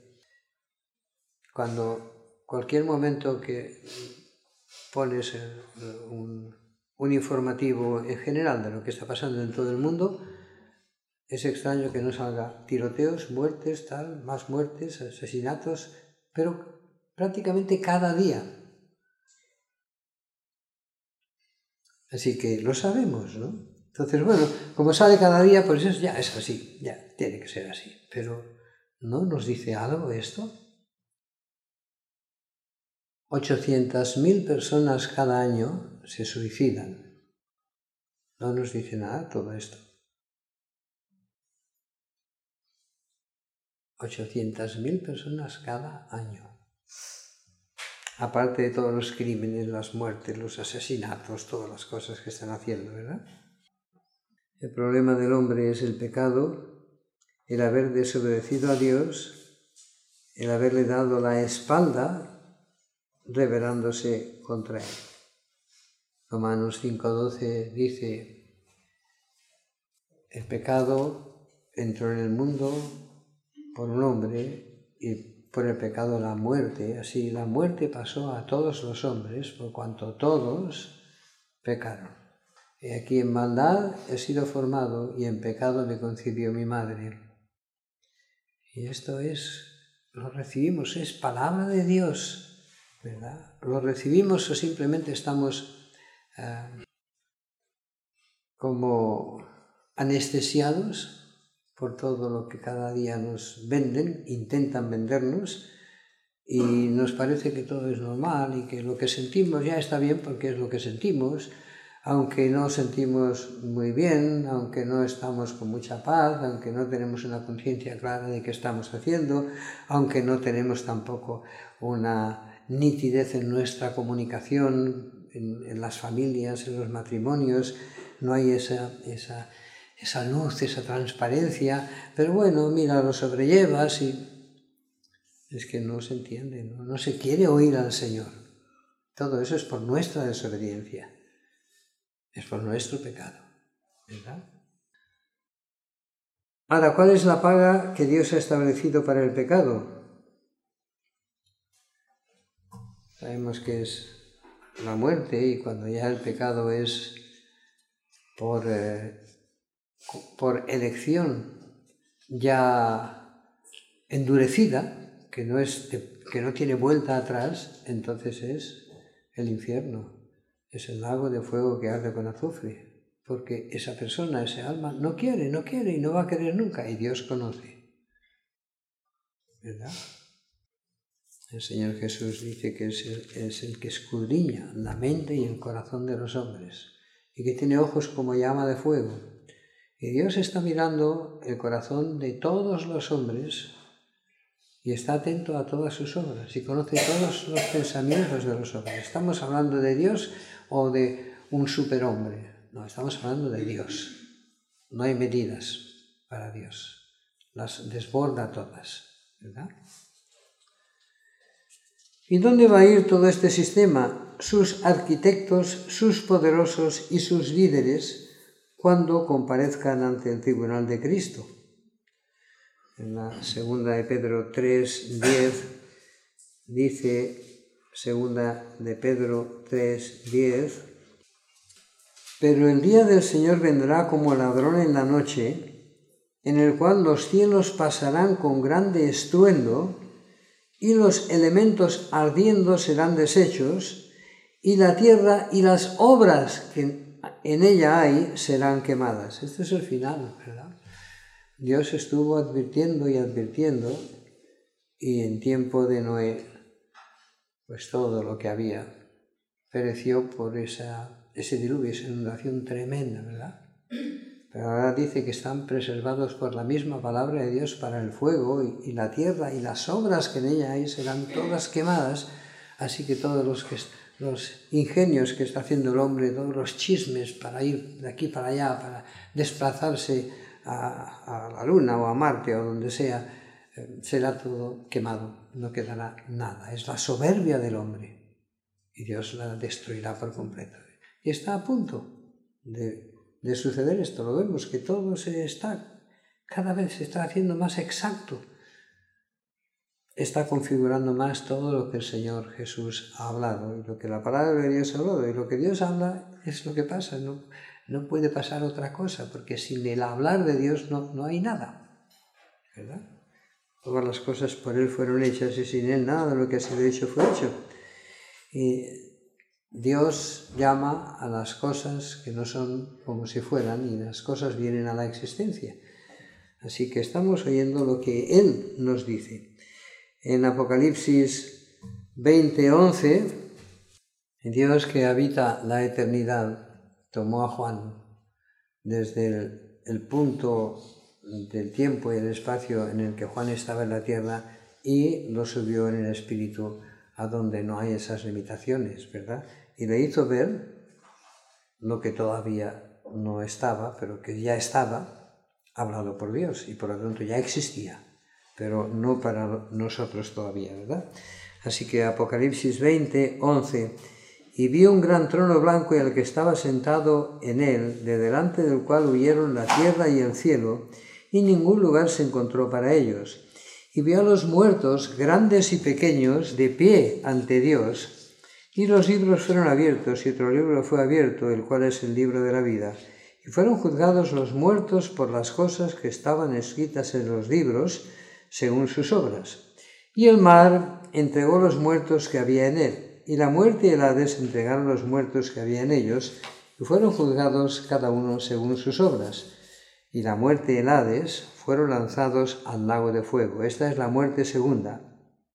Cuando cualquier momento que pones un, un informativo en general de lo que está pasando en todo el mundo, es extraño que no salga tiroteos, muertes, tal, más muertes, asesinatos, pero prácticamente cada día. Así que lo sabemos, ¿no? Entonces, bueno, como sale cada día, pues eso ya es así, ya tiene que ser así. Pero ¿no nos dice algo esto? ochocientas mil personas cada año se suicidan. No nos dice nada todo esto. ochocientas mil personas cada año. Aparte de todos los crímenes, las muertes, los asesinatos, todas las cosas que están haciendo, ¿verdad? El problema del hombre es el pecado, el haber desobedecido a Dios, el haberle dado la espalda, rebelándose contra él. Romanos cinco doce dice, el pecado entró en el mundo por un hombre y por el pecado la muerte, así la muerte pasó a todos los hombres por cuanto todos pecaron. Y aquí en maldad he sido formado y en pecado me concibió mi madre. Y esto es, lo recibimos, es palabra de Dios, ¿verdad? Lo recibimos o simplemente estamos uh, como anestesiados por todo lo que cada día nos venden, intentan vendernos, y nos parece que todo es normal y que lo que sentimos ya está bien porque es lo que sentimos, aunque no sentimos muy bien, aunque no estamos con mucha paz, aunque no tenemos una conciencia clara de qué estamos haciendo, aunque no tenemos tampoco una nitidez en nuestra comunicación, en, en las familias, en los matrimonios, no hay esa... esa esa luz, esa transparencia, pero bueno, mira, lo sobrellevas y es que no se entiende, ¿no? No se quiere oír al Señor. Todo eso es por nuestra desobediencia, es por nuestro pecado, ¿verdad? Ahora, ¿cuál es la paga que Dios ha establecido para el pecado? Sabemos que es la muerte, y cuando ya el pecado es por... Eh, por elección ya endurecida, que no, es de, que no tiene vuelta atrás, entonces es el infierno, es el lago de fuego que arde con azufre, porque esa persona, ese alma, no quiere, no quiere y no va a querer nunca, y Dios conoce, ¿verdad? El Señor Jesús dice que es el, es el que escudriña la mente y el corazón de los hombres, y que tiene ojos como llama de fuego. Y Dios está mirando el corazón de todos los hombres y está atento a todas sus obras y conoce todos los pensamientos de los hombres. ¿Estamos hablando de Dios o de un superhombre? No, estamos hablando de Dios. No hay medidas para Dios. Las desborda todas, ¿verdad? ¿Y dónde va a ir todo este sistema? Sus arquitectos, sus poderosos y sus líderes cuando comparezcan ante el tribunal de Cristo. En la segunda de Pedro tres diez dice, segunda de Pedro tres diez, pero el día del Señor vendrá como ladrón en la noche, en el cual los cielos pasarán con grande estruendo, y los elementos ardiendo serán deshechos, y la tierra y las obras que en ella hay serán quemadas. Este es el final, ¿verdad? Dios estuvo advirtiendo y advirtiendo, y en tiempo de Noé, pues todo lo que había pereció por esa, ese diluvio, esa inundación tremenda, ¿verdad? Pero ahora dice que están preservados por la misma palabra de Dios para el fuego, y, y la tierra y las obras que en ella hay serán todas quemadas. Así que todos los, que, los ingenios que está haciendo el hombre, todos los chismes para ir de aquí para allá, para desplazarse a, a la Luna o a Marte o donde sea, eh, será todo quemado, no quedará nada. Es la soberbia del hombre y Dios la destruirá por completo. Y está a punto de... de suceder esto. Lo vemos que todo se está, cada vez se está haciendo más exacto, está configurando más todo lo que el Señor Jesús ha hablado, y lo que la palabra de Dios ha hablado, y lo que Dios habla es lo que pasa, no, no puede pasar otra cosa, porque sin el hablar de Dios no, no hay nada, ¿verdad? Todas las cosas por Él fueron hechas, y sin Él nada de lo que ha sido hecho fue hecho. Y Dios llama a las cosas que no son como si fueran, y las cosas vienen a la existencia. Así que estamos oyendo lo que Él nos dice. En Apocalipsis veinte once, Dios, que habita la eternidad, tomó a Juan desde el, el punto del tiempo y el espacio en el que Juan estaba en la tierra y lo subió en el espíritu a donde no hay esas limitaciones, ¿verdad? Y le hizo ver lo que todavía no estaba, pero que ya estaba hablado por Dios, y por lo tanto ya existía, pero no para nosotros todavía, ¿verdad? Así que Apocalipsis veinte once, y vi un gran trono blanco y al que estaba sentado en él, de delante del cual huyeron la tierra y el cielo, y ningún lugar se encontró para ellos. Y vi a los muertos, grandes y pequeños, de pie ante Dios, y los libros fueron abiertos, y otro libro fue abierto, el cual es el libro de la vida. Y fueron juzgados los muertos por las cosas que estaban escritas en los libros, según sus obras. Y el mar entregó los muertos que había en él, y la muerte y el Hades entregaron los muertos que había en ellos, y fueron juzgados cada uno según sus obras. Y la muerte y el Hades fueron lanzados al lago de fuego. Esta es la muerte segunda.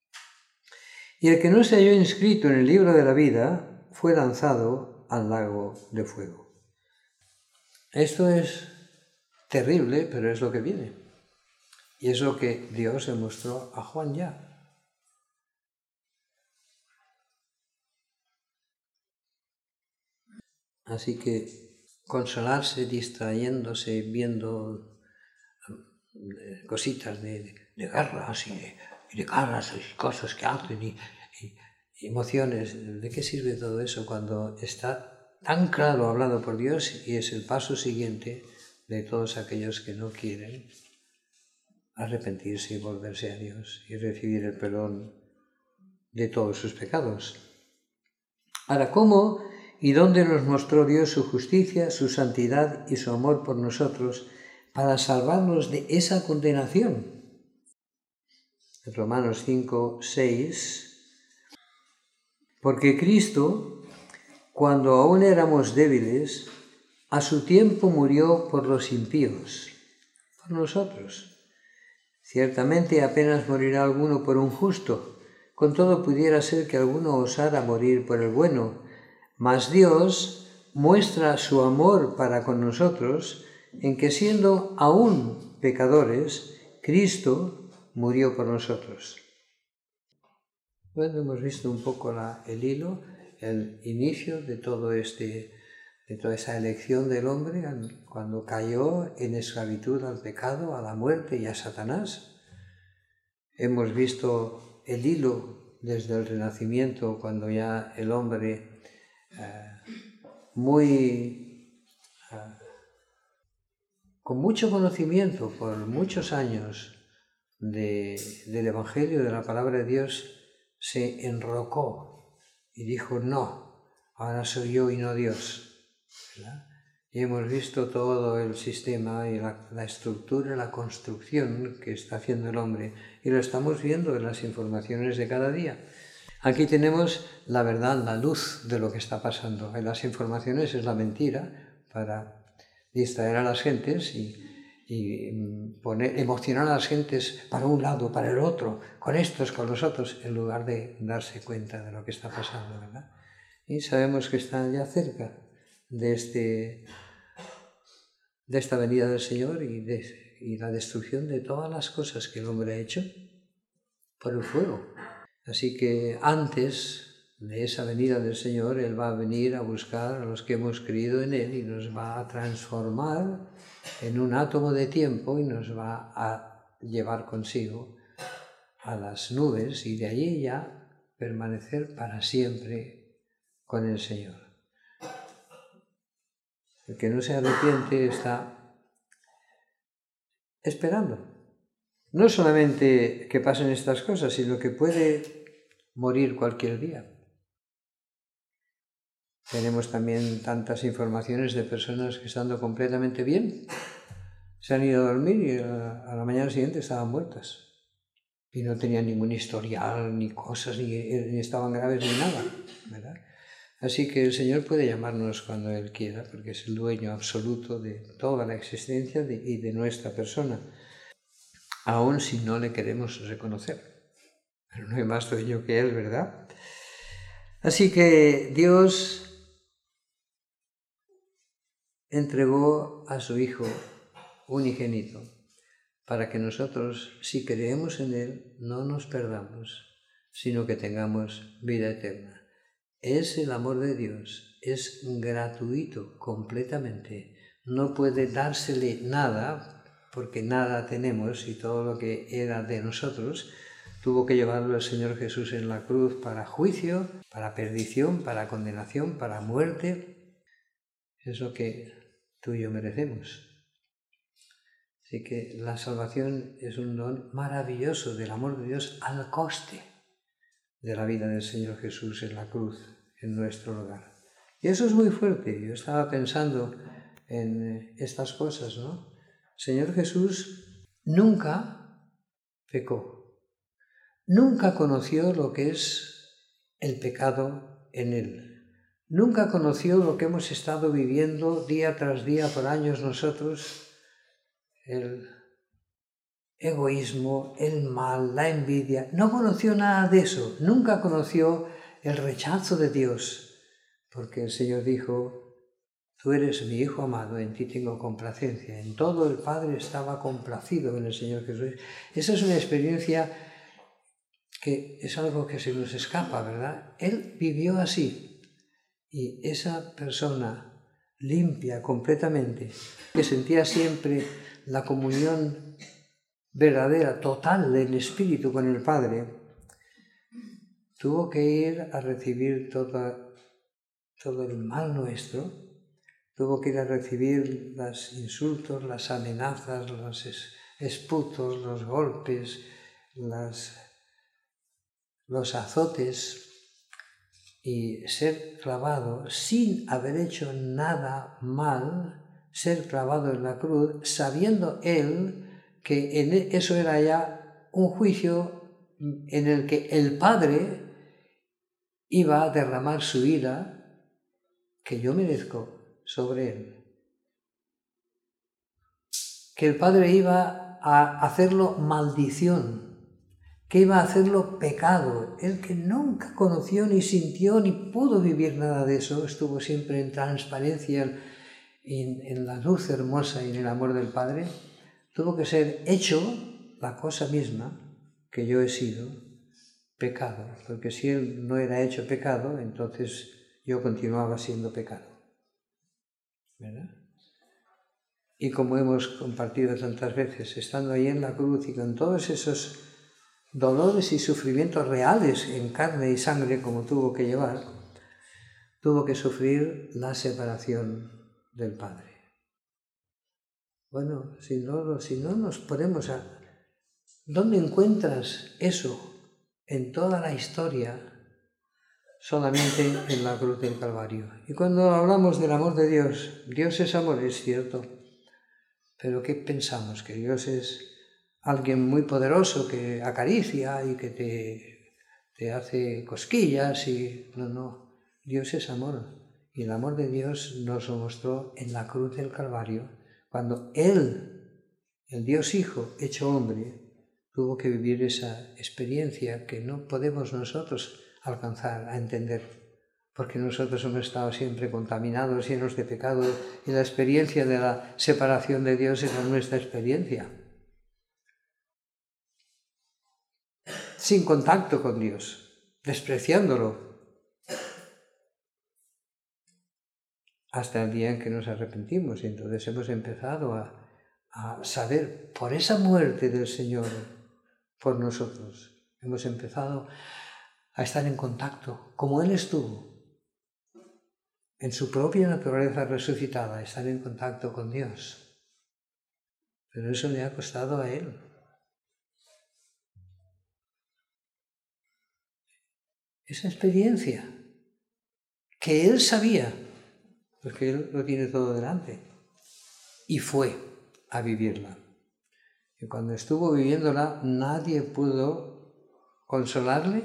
Y el que no se halló inscrito en el libro de la vida fue lanzado al lago de fuego. Esto es terrible, pero es lo que viene. Y es lo que Dios le mostró a Juan ya. Así que consolarse distrayéndose, viendo cositas de, de, de guerras y de, y de caras y cosas que hacen y, y, y emociones, ¿de qué sirve todo eso cuando está tan claro hablado por Dios y es el paso siguiente de todos aquellos que no quieren arrepentirse y volverse a Dios y recibir el perdón de todos sus pecados? Ahora, ¿cómo y dónde nos mostró Dios su justicia, su santidad y su amor por nosotros para salvarnos de esa condenación? En Romanos cinco, seis, porque Cristo, cuando aún éramos débiles, a su tiempo murió por los impíos, por nosotros. Ciertamente apenas morirá alguno por un justo, con todo pudiera ser que alguno osara morir por el bueno, mas Dios muestra su amor para con nosotros en que siendo aún pecadores, Cristo murió por nosotros. Bueno, hemos visto un poco la, el hilo, el inicio de todo este, de toda esa elección del hombre cuando cayó en esclavitud al pecado, a la muerte y a Satanás. Hemos visto el hilo desde el Renacimiento, cuando ya el hombre eh, muy eh, con mucho conocimiento por muchos años de, del Evangelio, de la palabra de Dios, se enrocó y dijo, no, ahora soy yo y no Dios, ¿verdad? Y hemos visto todo el sistema y la, la estructura, la construcción que está haciendo el hombre, y lo estamos viendo en las informaciones de cada día. Aquí tenemos la verdad, la luz de lo que está pasando. En las informaciones es la mentira, para distraer a las gentes y, y poner, emocionar a las gentes para un lado, para el otro, con estos, con los otros, en lugar de darse cuenta de lo que está pasando, ¿verdad? Y sabemos que están ya cerca de, este, de esta venida del Señor y, de, y la destrucción de todas las cosas que el hombre ha hecho por el fuego. Así que antes de esa venida del Señor, Él va a venir a buscar a los que hemos creído en Él y nos va a transformar en un átomo de tiempo y nos va a llevar consigo a las nubes y de allí ya permanecer para siempre con el Señor. El que no se arrepiente está esperando. No solamente que pasen estas cosas, sino que puede morir cualquier día. Tenemos también tantas informaciones de personas que estando completamente bien, se han ido a dormir y a la mañana siguiente estaban muertas. Y no tenían ningún historial, ni cosas, ni, ni estaban graves, ni nada, ¿verdad? Así que el Señor puede llamarnos cuando Él quiera, porque es el dueño absoluto de toda la existencia de, y de nuestra persona, aun si no le queremos reconocer. Pero no hay más dueño que Él, ¿verdad? Así que Dios entregó a su Hijo unigénito para que nosotros, si creemos en Él, no nos perdamos, sino que tengamos vida eterna. Es el amor de Dios, es gratuito completamente. No puede dársele nada, porque nada tenemos y todo lo que era de nosotros tuvo que llevarlo el Señor Jesús en la cruz para juicio, para perdición, para condenación, para muerte. Es lo que tú y yo merecemos. Así que la salvación es un don maravilloso del amor de Dios al coste de la vida del Señor Jesús en la cruz, en nuestro lugar. Y eso es muy fuerte. Yo estaba pensando en estas cosas, ¿no? El Señor Jesús nunca pecó, nunca conoció lo que es el pecado en Él, nunca conoció lo que hemos estado viviendo día tras día por años nosotros, el egoísmo, el mal, la envidia. No conoció nada de eso, nunca conoció el rechazo de Dios, porque el Señor dijo: tú eres mi Hijo amado, en ti tengo complacencia. En todo el Padre estaba complacido en el Señor Jesús. Esa es una experiencia que es algo que se nos escapa, ¿verdad? Él vivió así, y esa persona limpia completamente, que sentía siempre la comunión verdadera, total del Espíritu con el Padre, tuvo que ir a recibir toda, todo el mal nuestro, tuvo que ir a recibir los insultos, las amenazas, los esputos, los golpes, las, los azotes, y ser clavado sin haber hecho nada mal, ser clavado en la cruz, sabiendo él que en eso era ya un juicio en el que el Padre iba a derramar su ira que yo merezco sobre él. Que el Padre iba a hacerlo maldición, que iba a hacerlo pecado. Él que nunca conoció, ni sintió, ni pudo vivir nada de eso, estuvo siempre en transparencia, en, en la luz hermosa y en el amor del Padre, tuvo que ser hecho la cosa misma que yo he sido, pecado, porque si Él no era hecho pecado, entonces yo continuaba siendo pecado, ¿verdad? Y como hemos compartido tantas veces, estando ahí en la cruz y con todos esos dolores y sufrimientos reales en carne y sangre como tuvo que llevar, tuvo que sufrir la separación del Padre. Bueno, si no, si no nos ponemos a... ¿Dónde encuentras eso en toda la historia? Solamente en la cruz del Calvario. Y cuando hablamos del amor de Dios, Dios es amor, es cierto. Pero ¿qué pensamos? ¿Que Dios es alguien muy poderoso que acaricia y que te, te hace cosquillas? Y no, no. Dios es amor. Y el amor de Dios nos lo mostró en la cruz del Calvario, cuando Él, el Dios Hijo, hecho hombre, tuvo que vivir esa experiencia que no podemos nosotros alcanzar a entender, porque nosotros hemos estado siempre contaminados, llenos de pecado, y la experiencia de la separación de Dios era nuestra experiencia. Sin contacto con Dios, despreciándolo, hasta el día en que nos arrepentimos, y entonces hemos empezado a, a saber, por esa muerte del Señor por nosotros, hemos empezado a estar en contacto, como Él estuvo, en su propia naturaleza resucitada, estar en contacto con Dios. Pero eso le ha costado a Él. Esa experiencia que Él sabía, porque Él lo tiene todo delante, y fue a vivirla. Y cuando estuvo viviéndola, nadie pudo consolarle.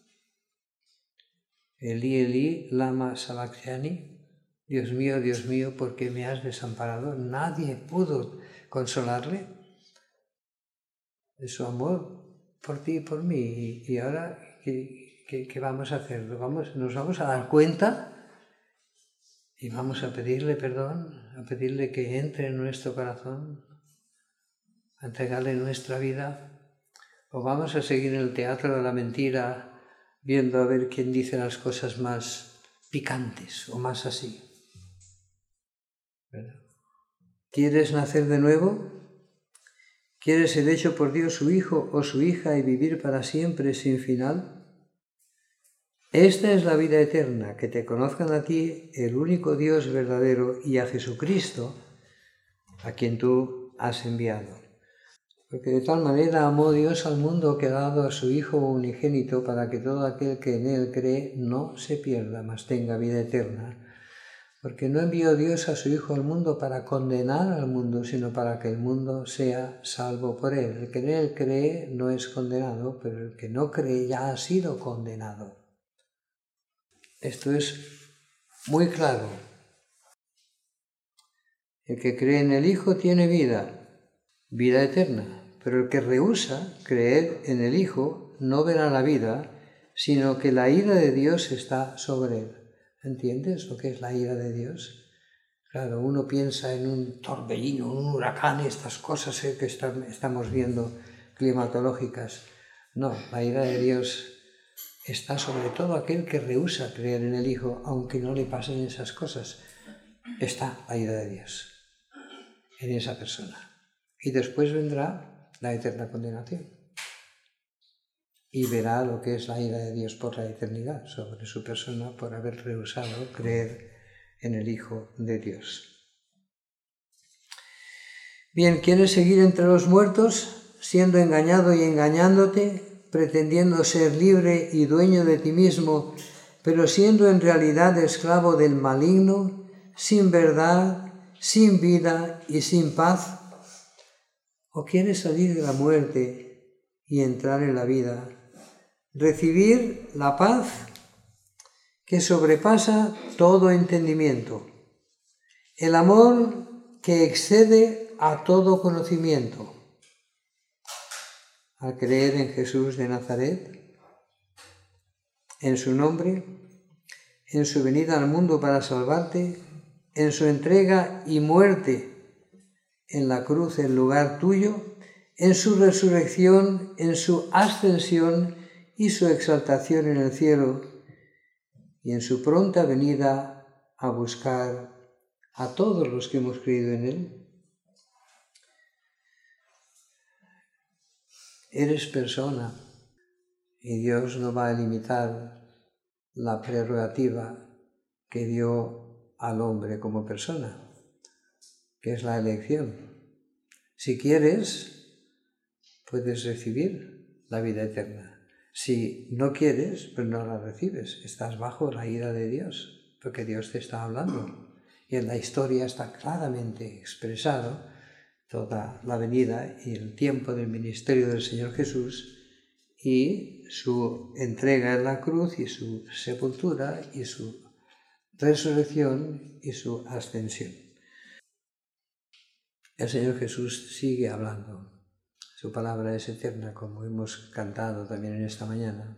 Elí, Elí, lama sabactani, Dios mío, Dios mío, ¿por qué me has desamparado? Nadie pudo consolarle de su amor por ti y por mí. Y ahora, ¿qué, qué, qué vamos a hacer? Vamos, nos vamos a dar cuenta y vamos a pedirle perdón, a pedirle que entre en nuestro corazón, a entregarle nuestra vida, o vamos a seguir en el teatro de la mentira viendo a ver quién dice las cosas más picantes o más así. ¿Verdad? ¿Quieres nacer de nuevo? ¿Quieres ser hecho por Dios su hijo o su hija y vivir para siempre sin final? Esta es la vida eterna, que te conozcan a ti, el único Dios verdadero, y a Jesucristo, a quien tú has enviado. Porque de tal manera amó Dios al mundo que ha dado a su Hijo unigénito, para que todo aquel que en Él cree no se pierda, mas tenga vida eterna. Porque no envió Dios a su Hijo al mundo para condenar al mundo, sino para que el mundo sea salvo por Él. El que en Él cree no es condenado, pero el que no cree ya ha sido condenado. Esto es muy claro. El que cree en el Hijo tiene vida, vida eterna. Pero el que rehúsa creer en el Hijo no verá la vida, sino que la ira de Dios está sobre él. ¿Entiendes lo que es la ira de Dios? Claro, uno piensa en un torbellino, un huracán, estas cosas que estamos viendo climatológicas. No, la ira de Dios está sobre todo aquel que rehúsa creer en el Hijo, aunque no le pasen esas cosas. Está la ira de Dios en esa persona. Y después vendrá la eterna condenación. Y verá lo que es la ira de Dios por la eternidad sobre su persona por haber rehusado creer en el Hijo de Dios. Bien, ¿quieres seguir entre los muertos, siendo engañado y engañándote, pretendiendo ser libre y dueño de ti mismo, pero siendo en realidad esclavo del maligno, sin verdad, sin vida y sin paz? ¿O quieres salir de la muerte y entrar en la vida? Recibir la paz que sobrepasa todo entendimiento, el amor que excede a todo conocimiento. Al creer en Jesús de Nazaret, en su nombre, en su venida al mundo para salvarte, en su entrega y muerte en la cruz en lugar tuyo, en su resurrección, en su ascensión y su exaltación en el cielo, y en su pronta venida a buscar a todos los que hemos creído en Él. Eres persona y Dios no va a limitar la prerrogativa que dio al hombre como persona, que es la elección. Si quieres, puedes recibir la vida eterna. Si no quieres, pues no la recibes. Estás bajo la ira de Dios, porque Dios te está hablando. Y en la historia está claramente expresado toda la venida y el tiempo del ministerio del Señor Jesús y su entrega en la cruz y su sepultura y su resurrección y su ascensión. El Señor Jesús sigue hablando. Su palabra es eterna, como hemos cantado también en esta mañana.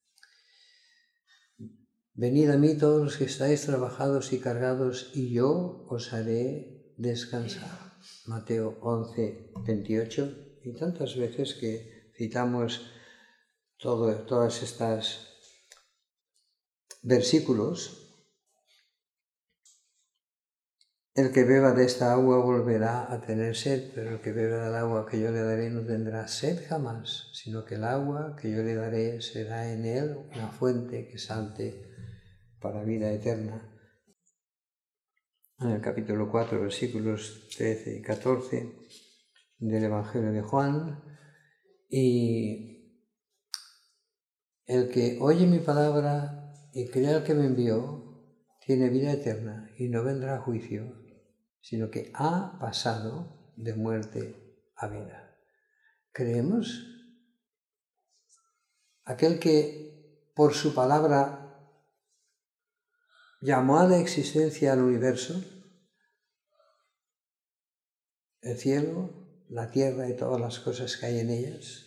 Venid a mí todos los que estáis trabajados y cargados, y yo os haré descansar. Mateo once, veintiocho. Y tantas veces que citamos todo, todas estas versículos. El que beba de esta agua volverá a tener sed, pero el que beba del agua que yo le daré no tendrá sed jamás, sino que el agua que yo le daré será en él una fuente que salte para vida eterna. En el capítulo cuatro, versículos trece y catorce del Evangelio de Juan, y el que oye mi palabra y cree al que me envió, tiene vida eterna y no vendrá a juicio, sino que ha pasado de muerte a vida. ¿Creemos? Aquel que por su palabra llamó a la existencia al universo, el cielo, la tierra y todas las cosas que hay en ellas,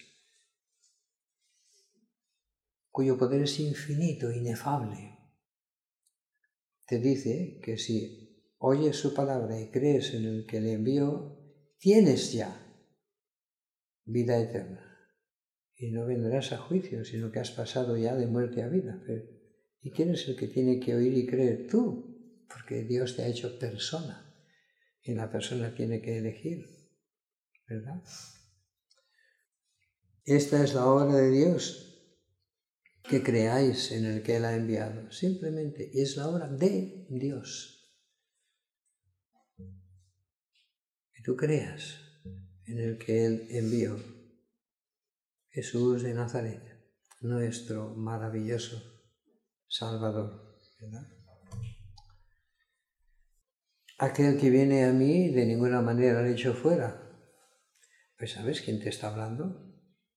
cuyo poder es infinito, inefable, te dice que si oyes su palabra y crees en el que le envió, tienes ya vida eterna. Y no vendrás a juicio, sino que has pasado ya de muerte a vida. ¿Y quién es el que tiene que oír y creer? Tú, porque Dios te ha hecho persona. Y la persona tiene que elegir, ¿verdad? Esta es la obra de Dios, que creáis en el que Él ha enviado. Simplemente es la obra de Dios. Que tú creas en el que Él envió. Jesús de Nazaret, nuestro maravilloso Salvador, ¿verdad? Aquel que viene a mí de ninguna manera le echo fuera. Pues ¿sabes quién te está hablando?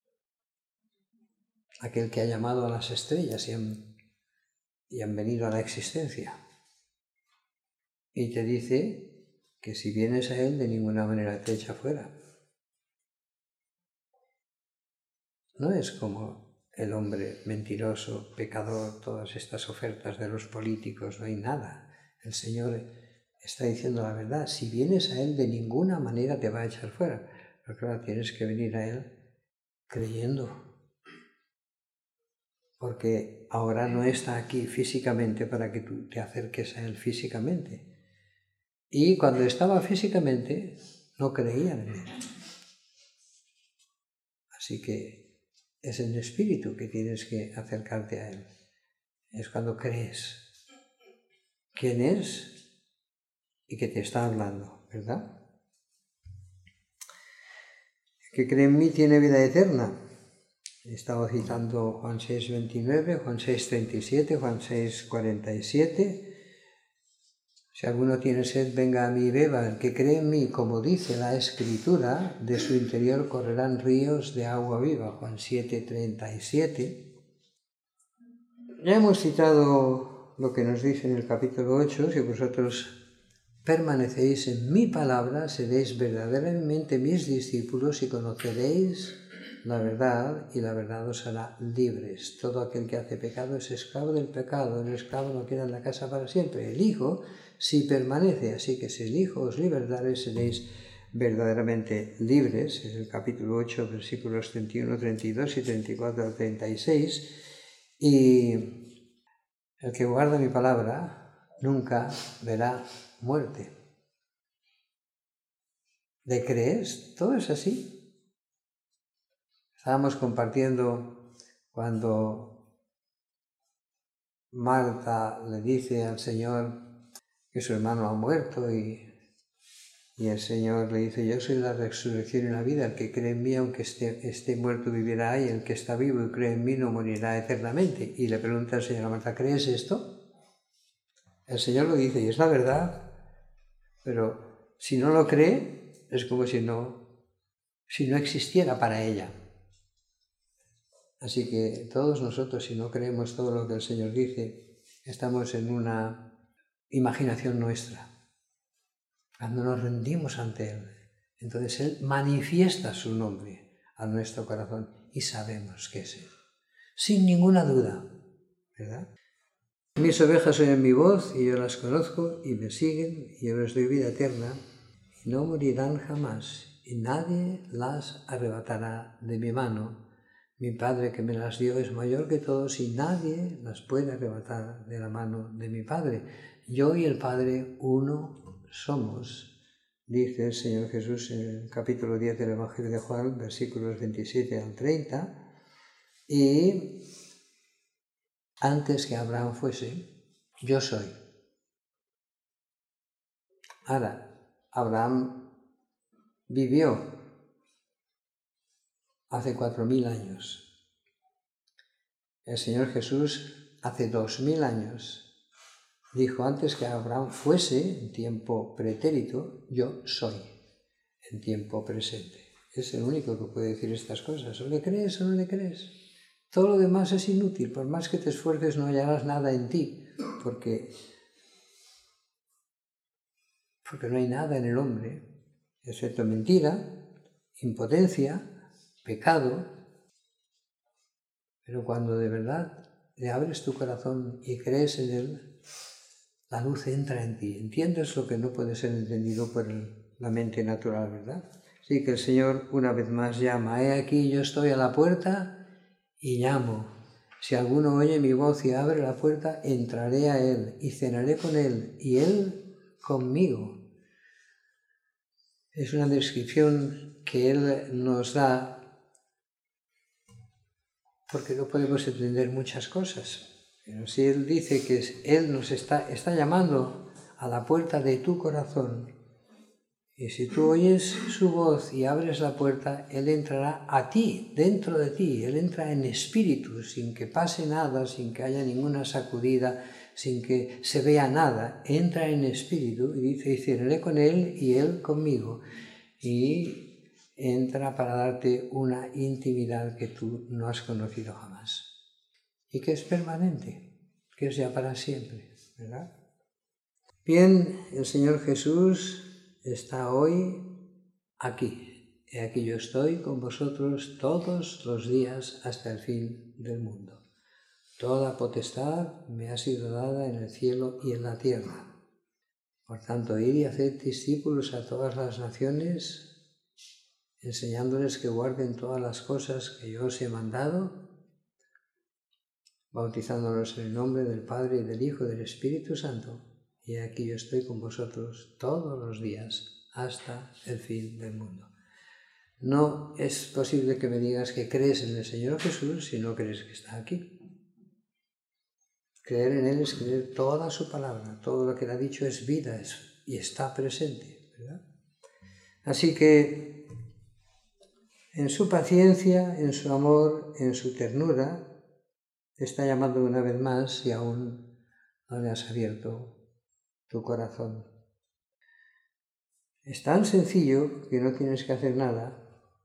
Aquel que ha llamado a las estrellas y han, y han venido a la existencia. Y te dice que si vienes a Él de ninguna manera te echa fuera. No es como el hombre mentiroso, pecador, todas estas ofertas de los políticos, no hay nada. El Señor está diciendo la verdad. Si vienes a Él de ninguna manera te va a echar fuera. Pero claro, tienes que venir a Él creyendo. Porque ahora no está aquí físicamente para que tú te acerques a Él físicamente. Y cuando estaba físicamente, no creían en Él. Así que es en espíritu que tienes que acercarte a Él. Es cuando crees quién es y que te está hablando, ¿verdad? El que cree en mí tiene vida eterna. He estado citando Juan seis, veintinueve, Juan seis, treinta y siete, Juan seis, cuarenta y siete. Si alguno tiene sed, venga a mí y beba. El que cree en mí, como dice la Escritura, de su interior correrán ríos de agua viva. Juan siete, treinta y siete. Ya hemos citado lo que nos dice en el capítulo ocho. Si vosotros permanecéis en mi palabra, seréis verdaderamente mis discípulos y conoceréis la verdad, y la verdad os hará libres. Todo aquel que hace pecado es esclavo del pecado. El esclavo no queda en la casa para siempre. El Hijo si permanece. Así que si el Hijo os libertare, seréis verdaderamente libres. Es el capítulo ocho, versículos treinta y uno, treinta y dos y treinta y cuatro al treinta y seis. Y el que guarda mi palabra nunca verá muerte. ¿Le crees? Todo es así. Estábamos compartiendo cuando Marta le dice al Señor que su hermano ha muerto y, y el Señor le dice: yo soy la resurrección y la vida, el que cree en mí aunque esté, esté muerto vivirá, y el que está vivo y cree en mí no morirá eternamente. Y le pregunta al Señor a Marta: ¿crees esto? El Señor lo dice y es la verdad, pero si no lo cree es como si no, si no existiera para ella. Así que todos nosotros, si no creemos todo lo que el Señor dice, estamos en una imaginación nuestra. Cuando nos rendimos ante Él, entonces Él manifiesta su nombre a nuestro corazón y sabemos que es Él, sin ninguna duda, ¿verdad? Mis ovejas oyen mi voz y yo las conozco y me siguen y yo les doy vida eterna y no morirán jamás y nadie las arrebatará de mi mano. Mi Padre que me las dio es mayor que todos y nadie las puede arrebatar de la mano de mi Padre. Yo y el Padre uno somos, dice el Señor Jesús en el capítulo diez del Evangelio de Juan, versículos veintisiete al treinta, y antes que Abraham fuese, yo soy. Ahora, Abraham vivió hace cuatro mil años. El Señor Jesús hace dos mil años dijo antes que Abraham fuese, en tiempo pretérito, yo soy, en tiempo presente. Es el único que puede decir estas cosas. ¿O le crees o no le crees? Todo lo demás es inútil. Por más que te esfuerces no hallarás nada en ti, porque, porque no hay nada en el hombre, excepto mentira, impotencia, pecado. Pero cuando de verdad le abres tu corazón y crees en Él, la luz entra en ti. Entiendes lo que no puede ser entendido por el, la mente natural, ¿verdad? Así que el Señor una vez más llama. He aquí, yo estoy a la puerta y llamo. Si alguno oye mi voz y abre la puerta, entraré a Él y cenaré con Él y Él conmigo. Es una descripción que Él nos da porque no podemos entender muchas cosas. Pero si Él dice que Él nos está, está llamando a la puerta de tu corazón, y si tú oyes su voz y abres la puerta, Él entrará a ti, dentro de ti. Él entra en espíritu, sin que pase nada, sin que haya ninguna sacudida, sin que se vea nada. Entra en espíritu y dice, y cenaré con Él y Él conmigo. Y entra para darte una intimidad que tú no has conocido jamás. Y que es permanente, que es ya para siempre, ¿verdad? Bien, el Señor Jesús está hoy aquí. He aquí yo estoy con vosotros todos los días hasta el fin del mundo. Toda potestad me ha sido dada en el cielo y en la tierra. Por tanto, id y haced discípulos a todas las naciones, enseñándoles que guarden todas las cosas que yo os he mandado, bautizándolos en el nombre del Padre y del Hijo y del Espíritu Santo. Y aquí yo estoy con vosotros todos los días hasta el fin del mundo. No es posible que me digas que crees en el Señor Jesús si no crees que está aquí. Creer en Él es creer toda su palabra, todo lo que Él ha dicho es vida es, y está presente, ¿verdad? Así que en su paciencia, en su amor, en su ternura, te está llamando una vez más y aún no le has abierto tu corazón. Es tan sencillo que no tienes que hacer nada.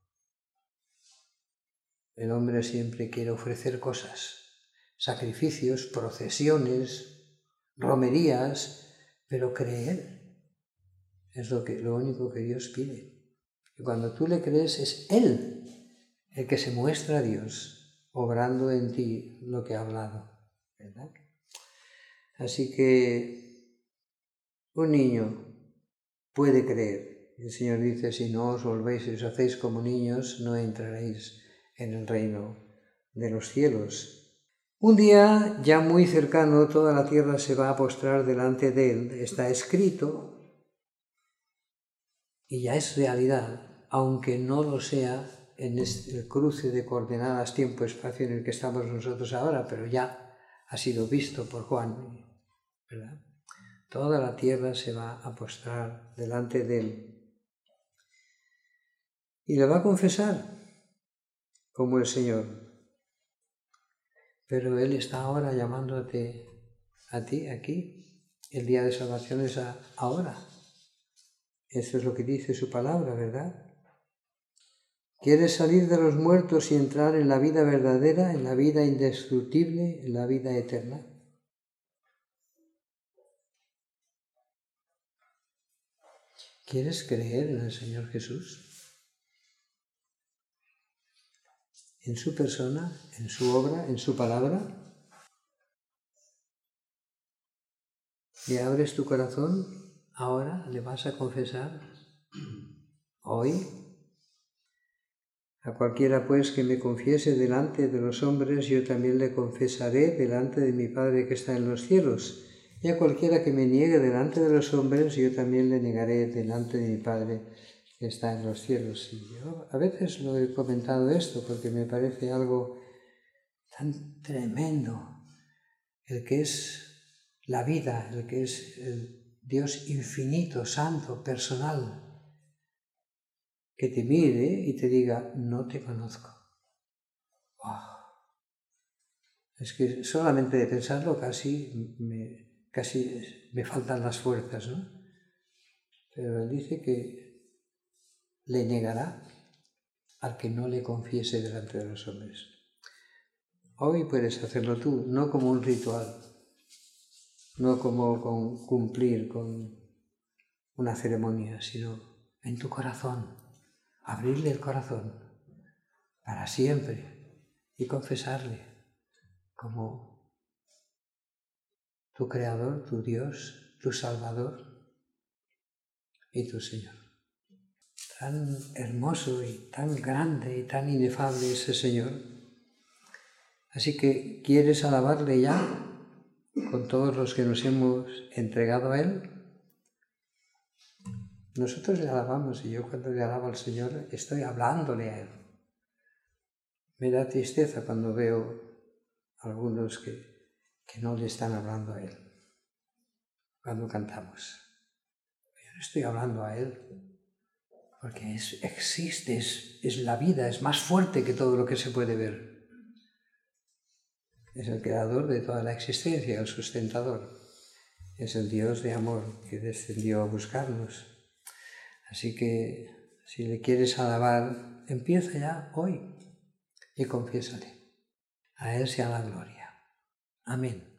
El hombre siempre quiere ofrecer cosas, sacrificios, procesiones, romerías, pero creer es lo, que, lo único que Dios pide. Y cuando tú le crees es Él el que se muestra a Dios, obrando en ti lo que ha hablado, ¿verdad? Así que un niño puede creer. El Señor dice, si no os volvéis y os hacéis como niños, no entraréis en el reino de los cielos. Un día, ya muy cercano, toda la tierra se va a postrar delante de Él. Está escrito y ya es realidad, aunque no lo sea en el cruce de coordenadas tiempo-espacio en el que estamos nosotros ahora, pero ya ha sido visto por Juan, ¿verdad? Toda la tierra se va a postrar delante de Él. Y le va a confesar como el Señor. Pero Él está ahora llamándote a ti, aquí. El día de salvación es ahora. Eso es lo que dice su palabra, ¿verdad? ¿Quieres salir de los muertos y entrar en la vida verdadera, en la vida indestructible, en la vida eterna? ¿Quieres creer en el Señor Jesús? ¿En su persona, en su obra, en su palabra? ¿Y abres tu corazón? ¿Ahora le vas a confesar? ¿Hoy? A cualquiera pues que me confiese delante de los hombres, yo también le confesaré delante de mi Padre que está en los cielos. Y a cualquiera que me niegue delante de los hombres, yo también le negaré delante de mi Padre que está en los cielos. Y yo a veces lo he comentado esto porque me parece algo tan tremendo, el que es la vida, el que es el Dios infinito, santo, personal, que te mire y te diga, no te conozco. ¡Wow! Es que solamente de pensarlo casi me, casi me faltan las fuerzas, ¿no? Pero él dice que le negará al que no le confiese delante de los hombres. Hoy puedes hacerlo tú, no como un ritual, no como con cumplir con una ceremonia, sino en tu corazón, abrirle el corazón para siempre y confesarle como tu Creador, tu Dios, tu Salvador y tu Señor. Tan hermoso y tan grande y tan inefable ese Señor. Así que, ¿quieres alabarle ya con todos los que nos hemos entregado a Él? Nosotros le alabamos y yo cuando le alabo al Señor estoy hablándole a Él. Me da tristeza cuando veo a algunos que, que no le están hablando a Él cuando cantamos. Yo no estoy hablando a Él porque es, existe, es, es la vida, es más fuerte que todo lo que se puede ver. Es el creador de toda la existencia, el sustentador. Es el Dios de amor que descendió a buscarnos. Así que si le quieres alabar, empieza ya hoy y confiésale. A Él sea la gloria. Amén.